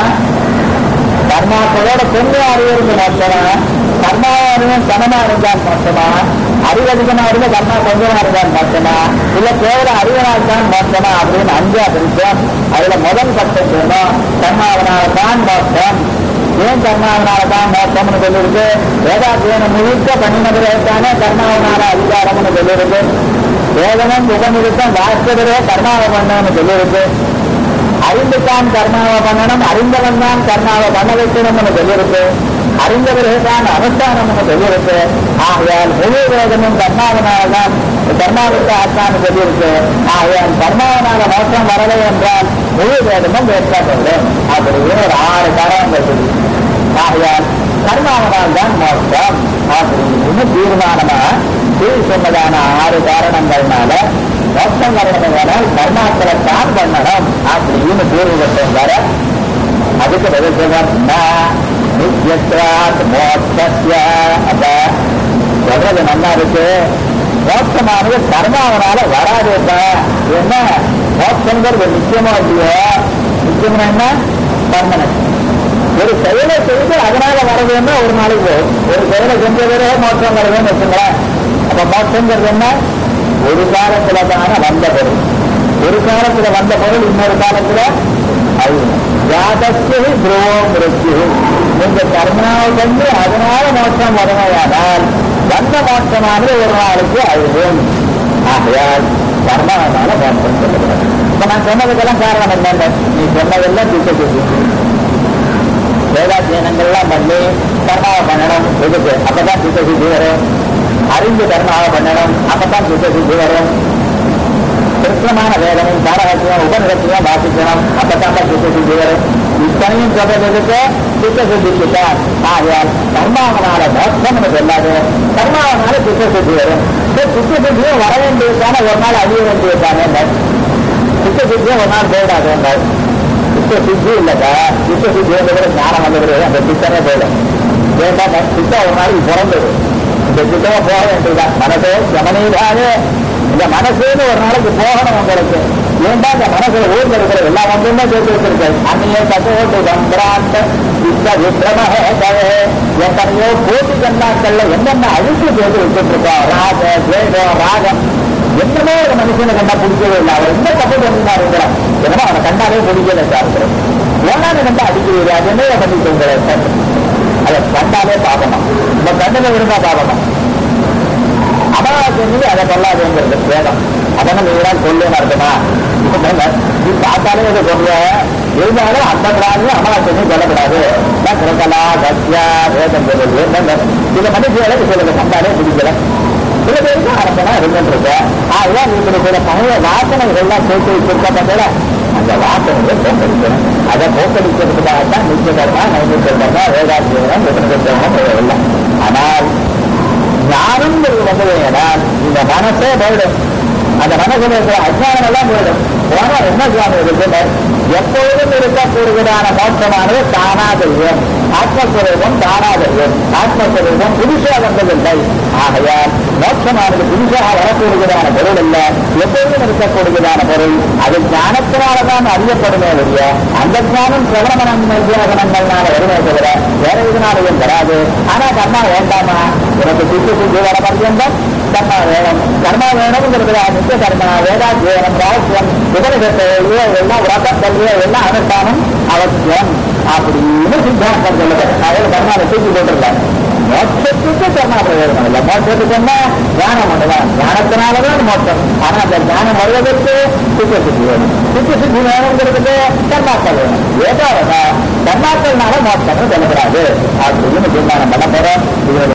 கர்மாக்களோட கொஞ்சம் அறிவுக்கு மோட்சமா, கர்மாவும் சமமா இருந்தால் மோட்சமா, அறிவு அதிகமா இருந்த கர்மா கொஞ்சமா இருந்தால் மோட்சமா, இல்ல கேவலம் அறிவனால் தான் மோட்சமா அப்படின்னு அஞ்சா பிரிச்சோம். அதுல முதல் பட்சம் சொன்னோம் கர்மாவனால்தான் மோட்சம். ஏன் கர்மாவனால்தான் மோட்சம்னு சொல்லிருக்கு? வேதாத்தியனம் முழுக்க பண்ணினதுதானே கர்மாவனால அதிகாரம்னு சொல்லிருக்கு. வேதமும் உபநிருத்தம் வாஸ்தவரே கர்மாவை பண்ணணும்னு சொல்லியிருக்கு. அறிந்துதான் கர்மாவை பண்ணணும், அறிந்தவன் தான் கர்மாவை பண்ண வைக்கணும்னு சொல்லியிருக்கு. அறிந்த பிறகுதான் அனுஷ்டானம்னு சொல்லியிருக்கு. ஆகையால் முழு வேதமும் கர்மாவனால்தான் கர்மாவுக்கு ஆத்மான்னு சொல்லியிருக்கு. ஆகையால் கர்மாவனால மோட்சம் வரலை என்றால் முழு வேதமும் வேட்காது அப்படின்னு ஒரு ஆறு காரணங்கள் சொல்லி. ஆகையால் கர்மாவனால் தான் மோட்சம் அப்படின்னு தீர்மானமா கீழ் சொன்னதான ஆறு காரணங்கள்னால மோட்சம் வரணுமானால் கர்மாக்களை தான் பண்ணணும் அப்படின்னு தீர்வு கட்டம் வர அதுக்கு பதில் சொல்றா நித்யத்வாத் மோட்சஸ்ய. அப்ப சொல்றது நல்லா இருக்கு. மோட்சமானது கர்மாவனால வராதுப்பா. என்ன மோட்சங்கிறது நிச்சயமா இல்லையோ? நிச்சயமா என்ன பர்மனன்ட். ஒரு செயலை செய்து அதனால வரதுன்னா ஒரு நாளைக்கு போகும். ஒரு செயலை செஞ்சவரே மோட்சம் வருதுன்னு வச்சுங்களேன். அப்ப மோட்சங்கிறது என்ன? ஒரு காலத்துல தானே வந்த பொருள். ஒரு காலத்துல வந்த பொருள் இன்னொரு காலத்துல ஜாதஸ்ய துருவம் மிருத்யு. நீங்க கர்மாவை கொண்டு அதனால மோட்சம் வரமையானால் வந்த மோட்சமானது ஒரு நாளுக்கு அழுகும். ஆகையால் கர்மாவனால மோட்சம் சொல்லுகிறது. இப்ப நான் சொன்னதுக்கெல்லாம் காரணம் என்னங்க? நீ சொன்னதெல்லாம் திட்ட சொல்லி வேதாத்தியனங்கள்லாம் பண்ணி கர்மாவை பண்ணணும். எதுக்கு? அப்பதான் சித்த சித்தி வரும். அறிந்து கர்மாவை பண்ணணும், அப்பதான் சித்த சித்தி வரும். கிருஷ்ணமான வேதமும் தாரகத்தையும் உபநிடத்தையும் வாசிக்கணும், அப்பதான் சித்த சித்தி வரும். இத்தனையும் சொல்றதுக்கு சித்த சித்திக்கிட்டார். ஆகையால் கர்மாவனால மோட்சம்னு சொல்லாது, கர்மாவனால சித்த சித்தி வரும். சித்த சித்தியும் வர வேண்டியதுதானே, ஒரு நாள் அழிய வேண்டியதுதானே. சித்த சித்தியும் ஒரு நாள் போயிடாது என்றால் சித்த சித்தி இல்லக்கா. சித்த சித்தி ஞானம் வந்தது அந்த சித்தனே போயிடும். ஏன்னா சித்தா ஒரு நாளைக்கு பிறந்தது. இந்த கிட்ட போக வேண்டியதுதான். மனசே கவனிதாக இந்த மனசுன்னு ஒரு நாளைக்கு போகணும் உங்களுக்கு. ஏன்டா இந்த மனசுல ஊர்ல இருக்கிற எல்லா ஒன்றுமே சேர்த்து வச்சிருக்கேன். அந்நிய கசோட்டு சம்பிராந்த இந்த விக்ரமஹே கவே எத்தனையோ போட்டி கண்ணாக்கள்ல என்னென்ன அழுத்து சேர்த்து வச்சுட்டு இருக்கோம். ராக துவேஷம் ராகம் என்னமோ ஒரு மனுஷனை கண்டா பிடிக்கவே இல்லை. அவர் எந்த தப்பு பண்ணினாருங்கிற என்னமோ அவனை கண்டாலே பிடிக்கல சாப்பிடுறோம். ஏன்னா கண்டா அடிக்கிறது அது என்ன பண்ணிட்டு அதை கண்டாலே பாக்கணும். நம்ம கண்ணுல இருந்தா பாக்கணும். அமாவாசை அதை கொள்ளாதுங்கிறது வேதம். அதனால நீங்க சொல்லுன்னு இருக்குமா? நீ பார்த்தாலே அதை சொல்ற இருந்தாலும் அந்த நாள் அமாவாசை சொல்லக்கூடாது. கிரகலா கத்தியா வேதம் சொல்றது சில மனுஷர்களுக்கு சிலது கண்டாலே பிடிக்கல. சில பேருக்கு அரசனா இருந்துருக்கு. அதுதான் உங்களுக்கு சில பழைய வாசனைகள்லாம் சேர்த்து வச்சிருக்க அந்த வாசனைகளை போக்கடிக்கணும். அதை போக்கடிக்கிறதுக்காகத்தான் நிச்சயமா நைமிச்சமா வேதாத்தியம் இல்லை. ஆனால் ஞானம் வந்தது ஏனால் இந்த மனசே போயிடும். அந்த மனசுல இருக்கிற அஜ்ஞானம் எல்லாம் போயிடும். போனா என்ன சுவாமி இருக்கு? எப்பொழுதும் இருக்கக்கூடியதான மோட்சமானது தானா தெரியும். ஆத்மஸ்வரூபம் தானா தெரியும். ஆத்மஸ்வரூபம் புதுசாக வந்ததில்லை. ஆகையால் மோட்சமானது புதுசாக வரக்கூடியதான பொருள் இல்ல, எப்பொழுதும் இருக்கக்கூடியதான பொருள். அது ஞானத்தினால்தான் அறியப்படுமே ஒழிய அந்த ஞானம் சிரவணம் வித்தியாசனங்கள்னால வருமே தவிர வேற இதனாலையும் வராது. ஆனா கர்மா வேண்டாமா? எனக்கு சுற்றி சுற்றி வர பர்யந்தம் கர்மா வேணும். கர்மா வேணும்ங்கிறது நித்திய கர்மா வேதாத்தியம் ராஜ்யம் உபனிஷத்தையோ எல்லாம் விரதம் கல்வியோ எல்லாம் அனுஷ்டானம் அவசியம் அப்படின்னு சித்தாந்தம் சொல்லுது. அதில் கர்மாவை தூக்கி போட்டுருக்காங்க. மோட்சத்துக்கு கர்மா பிரயோஜனம் இல்லை. மோட்சத்துக்கு என்ன ஞானம் ஒண்ணுதான். ஞானத்தினாலதான் மோட்சம். ஆனா அந்த ஞானம் வருவதற்கு சித்த சித்தி வேணும். சித்த சித்தி வேணுங்கிறதுக்கு கர்மாக்கள் வேணும். ஏதாவது கர்மாக்கள்னால மோட்சம் சொல்லக்கூடாது அப்படின்னு தீர்மானம் பண்ண போறோம்.